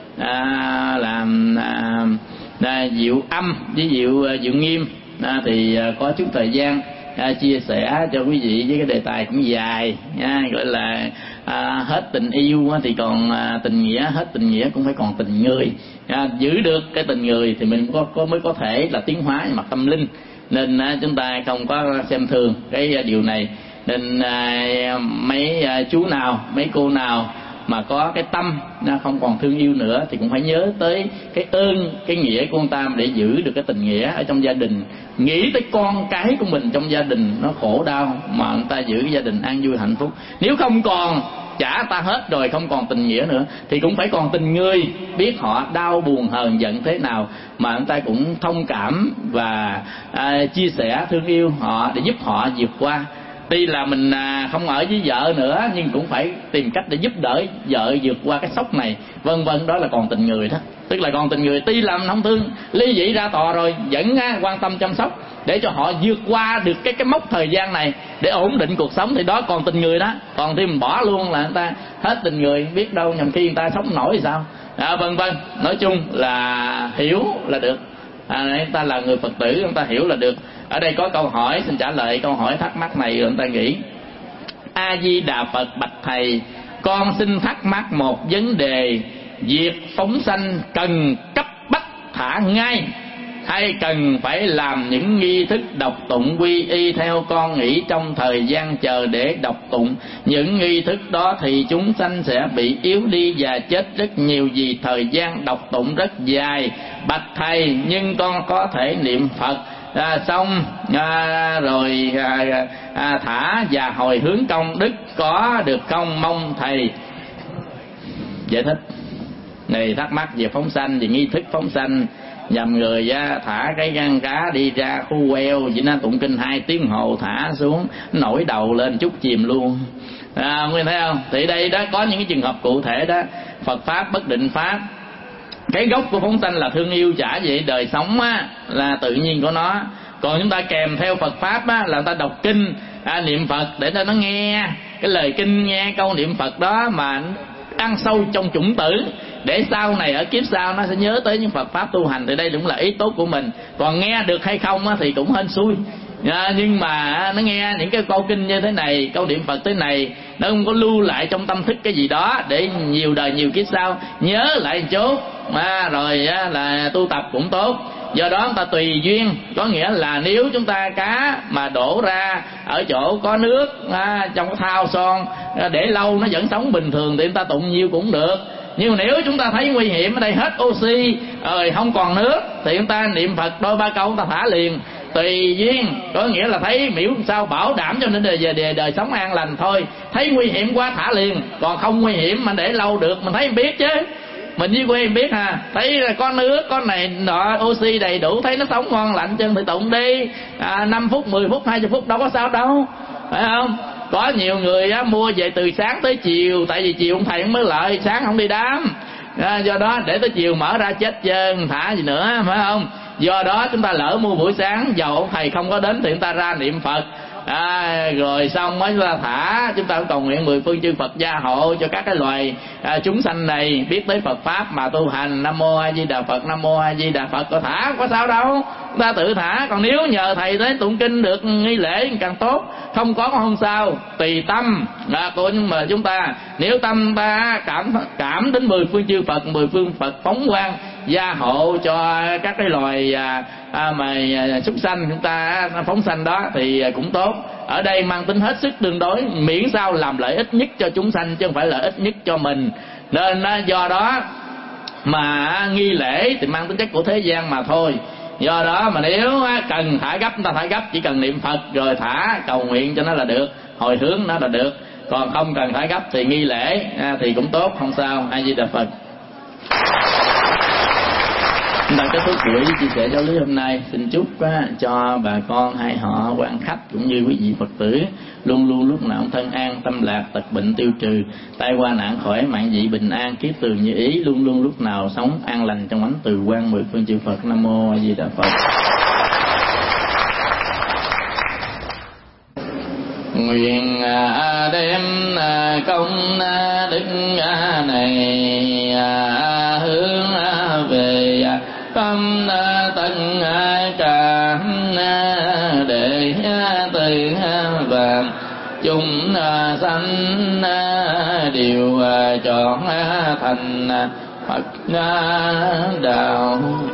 S1: làm Diệu Âm với Diệu Nghiêm. Thì có chút thời gian chia sẻ cho quý vị với cái đề tài cũng dài, gọi là hết tình yêu thì còn tình nghĩa, hết tình nghĩa cũng phải còn tình người. Giữ được cái tình người thì mình mới có thể là tiến hóa về mặt tâm linh. Nên chúng ta không có xem thường cái điều này. Nên mấy chú nào, mấy cô nào mà có cái tâm không còn thương yêu nữa thì cũng phải nhớ tới cái ơn, cái nghĩa của ông Tam để giữ được cái tình nghĩa ở trong gia đình. Nghĩ tới con cái của mình trong gia đình nó khổ đau mà ông ta giữ gia đình an vui hạnh phúc. Nếu không còn, chả ta hết rồi, không còn tình nghĩa nữa thì cũng phải còn tình người, biết họ đau buồn hờn giận thế nào mà ông ta cũng thông cảm và chia sẻ thương yêu họ để giúp họ vượt qua. Tuy là mình không ở với vợ nữa nhưng cũng phải tìm cách để giúp đỡ vợ vượt qua cái sốc này, vân vân. Đó là còn tình người đó. Tức là còn tình người, tuy là mình không thương, ly dị ra tòa rồi vẫn quan tâm chăm sóc để cho họ vượt qua được cái mốc thời gian này để ổn định cuộc sống, thì đó còn tình người đó. Còn khi mình bỏ luôn là người ta hết tình người, biết đâu nhầm khi người ta sống nổi thì sao, vân vân. Nói chung là hiểu là được. Người ta là người Phật tử, người ta hiểu là được. Ở đây có câu hỏi, xin trả lời câu hỏi thắc mắc này rồi người ta nghĩ. A Di Đà Phật bạch thầy, con xin thắc mắc một vấn đề. Việc phóng sanh cần cấp bách thả ngay hay cần phải làm những nghi thức đọc tụng quy y? Theo con nghĩ trong thời gian chờ để đọc tụng những nghi thức đó thì chúng sanh sẽ bị yếu đi và chết rất nhiều, vì thời gian đọc tụng rất dài. Bạch thầy, nhưng con có thể niệm Phật xong rồi thả và hồi hướng công đức có được không? Mong thầy giải thích. Này thắc mắc về phóng sanh, về nghi thức phóng sanh. Nhầm người thả cái gan cá đi ra khu queo, chỉ nó tụng kinh 2 tiếng hồ thả xuống, nổi đầu lên chút chìm luôn. Nguyên thấy không? Thì đây đó có những cái trường hợp cụ thể đó. Phật pháp bất định pháp. Cái gốc của phóng sanh là thương yêu chả vậy, đời sống là tự nhiên của nó. Còn chúng ta kèm theo Phật pháp là người ta đọc kinh, niệm Phật để cho nó nghe cái lời kinh, nghe câu niệm Phật đó mà ăn sâu trong chủng tử, để sau này ở kiếp sau nó sẽ nhớ tới những Phật pháp tu hành. Thì đây cũng là ý tốt của mình. Còn nghe được hay không thì cũng hên xui. Nhưng mà nó nghe những cái câu kinh như thế này, câu niệm Phật thế này, nó không có lưu lại trong tâm thức cái gì đó để nhiều đời nhiều kiếp sau nhớ lại một chút rồi là tu tập cũng tốt. Do đó người ta tùy duyên, có nghĩa là nếu chúng ta cá mà đổ ra ở chỗ có nước trong cái thau son để lâu nó vẫn sống bình thường thì người ta tụng nhiều cũng được. Nhưng nếu chúng ta thấy nguy hiểm, ở đây hết oxy rồi không còn nước thì chúng ta niệm Phật đôi ba câu chúng ta thả liền. Tùy duyên, có nghĩa là thấy miễn sao bảo đảm cho nên đời sống an lành thôi. Thấy nguy hiểm quá thả liền, còn không nguy hiểm mà để lâu được mình thấy biết chứ. Mình với quê biết thấy là có nước có này nọ oxy đầy đủ, thấy nó sống ngon lạnh chân thì tụng đi 5 phút 10 phút 20 phút đâu có sao đâu, phải không? Có nhiều người mua về từ sáng tới chiều, tại vì chiều ông thầy mới lợi, sáng không đi đám, do đó để tới chiều mở ra chết trơn, thả gì nữa, phải không? Do đó chúng ta lỡ mua buổi sáng, dầu ông thầy không có đến thì chúng ta ra niệm Phật, rồi xong mới là thả. Chúng ta cầu nguyện 10 phương chư Phật gia hộ cho các cái loài chúng sanh này biết tới Phật pháp mà tu hành. Nam mô A Di Đà Phật, Nam mô A Di Đà Phật, có thả có sao đâu, chúng ta tự thả. Còn nếu nhờ thầy tới tụng kinh được nghi lễ càng tốt, không có không sao, tùy tâm của chúng ta. Nếu tâm ta cảm đến 10 phương chư Phật, 10 phương Phật phóng quang gia hộ cho các cái loài mà súc sanh chúng ta phóng sanh đó thì cũng tốt. Ở đây mang tính hết sức tương đối, miễn sao làm lợi ích nhất cho chúng sanh chứ không phải lợi ích nhất cho mình. Nên do đó mà nghi lễ thì mang tính chất của thế gian mà thôi. Do đó mà nếu cần thả gấp chúng ta thả gấp, chỉ cần niệm Phật rồi thả cầu nguyện cho nó là được, hồi hướng nó là được. Còn không cần thả gấp thì nghi lễ thì cũng tốt, không sao. A Di Đà Phật. Chúng ta kết thúc buổi chia sẻ giáo lý hôm nay. Xin chúc cho bà con hai họ quan khách cũng như quý vị Phật tử luôn luôn lúc nào thân an, tâm lạc, tật bệnh tiêu trừ, tai qua nạn khỏi, mạng dị bình an, kiết tường như ý, luôn luôn lúc nào sống an lành trong ánh từ quang mười phương chư Phật. Nam mô A Di Đà Phật. Nguyện đem công đức này hướng về tâm tận cảm để từ vàng chúng sanh đều chọn thành Phật đạo.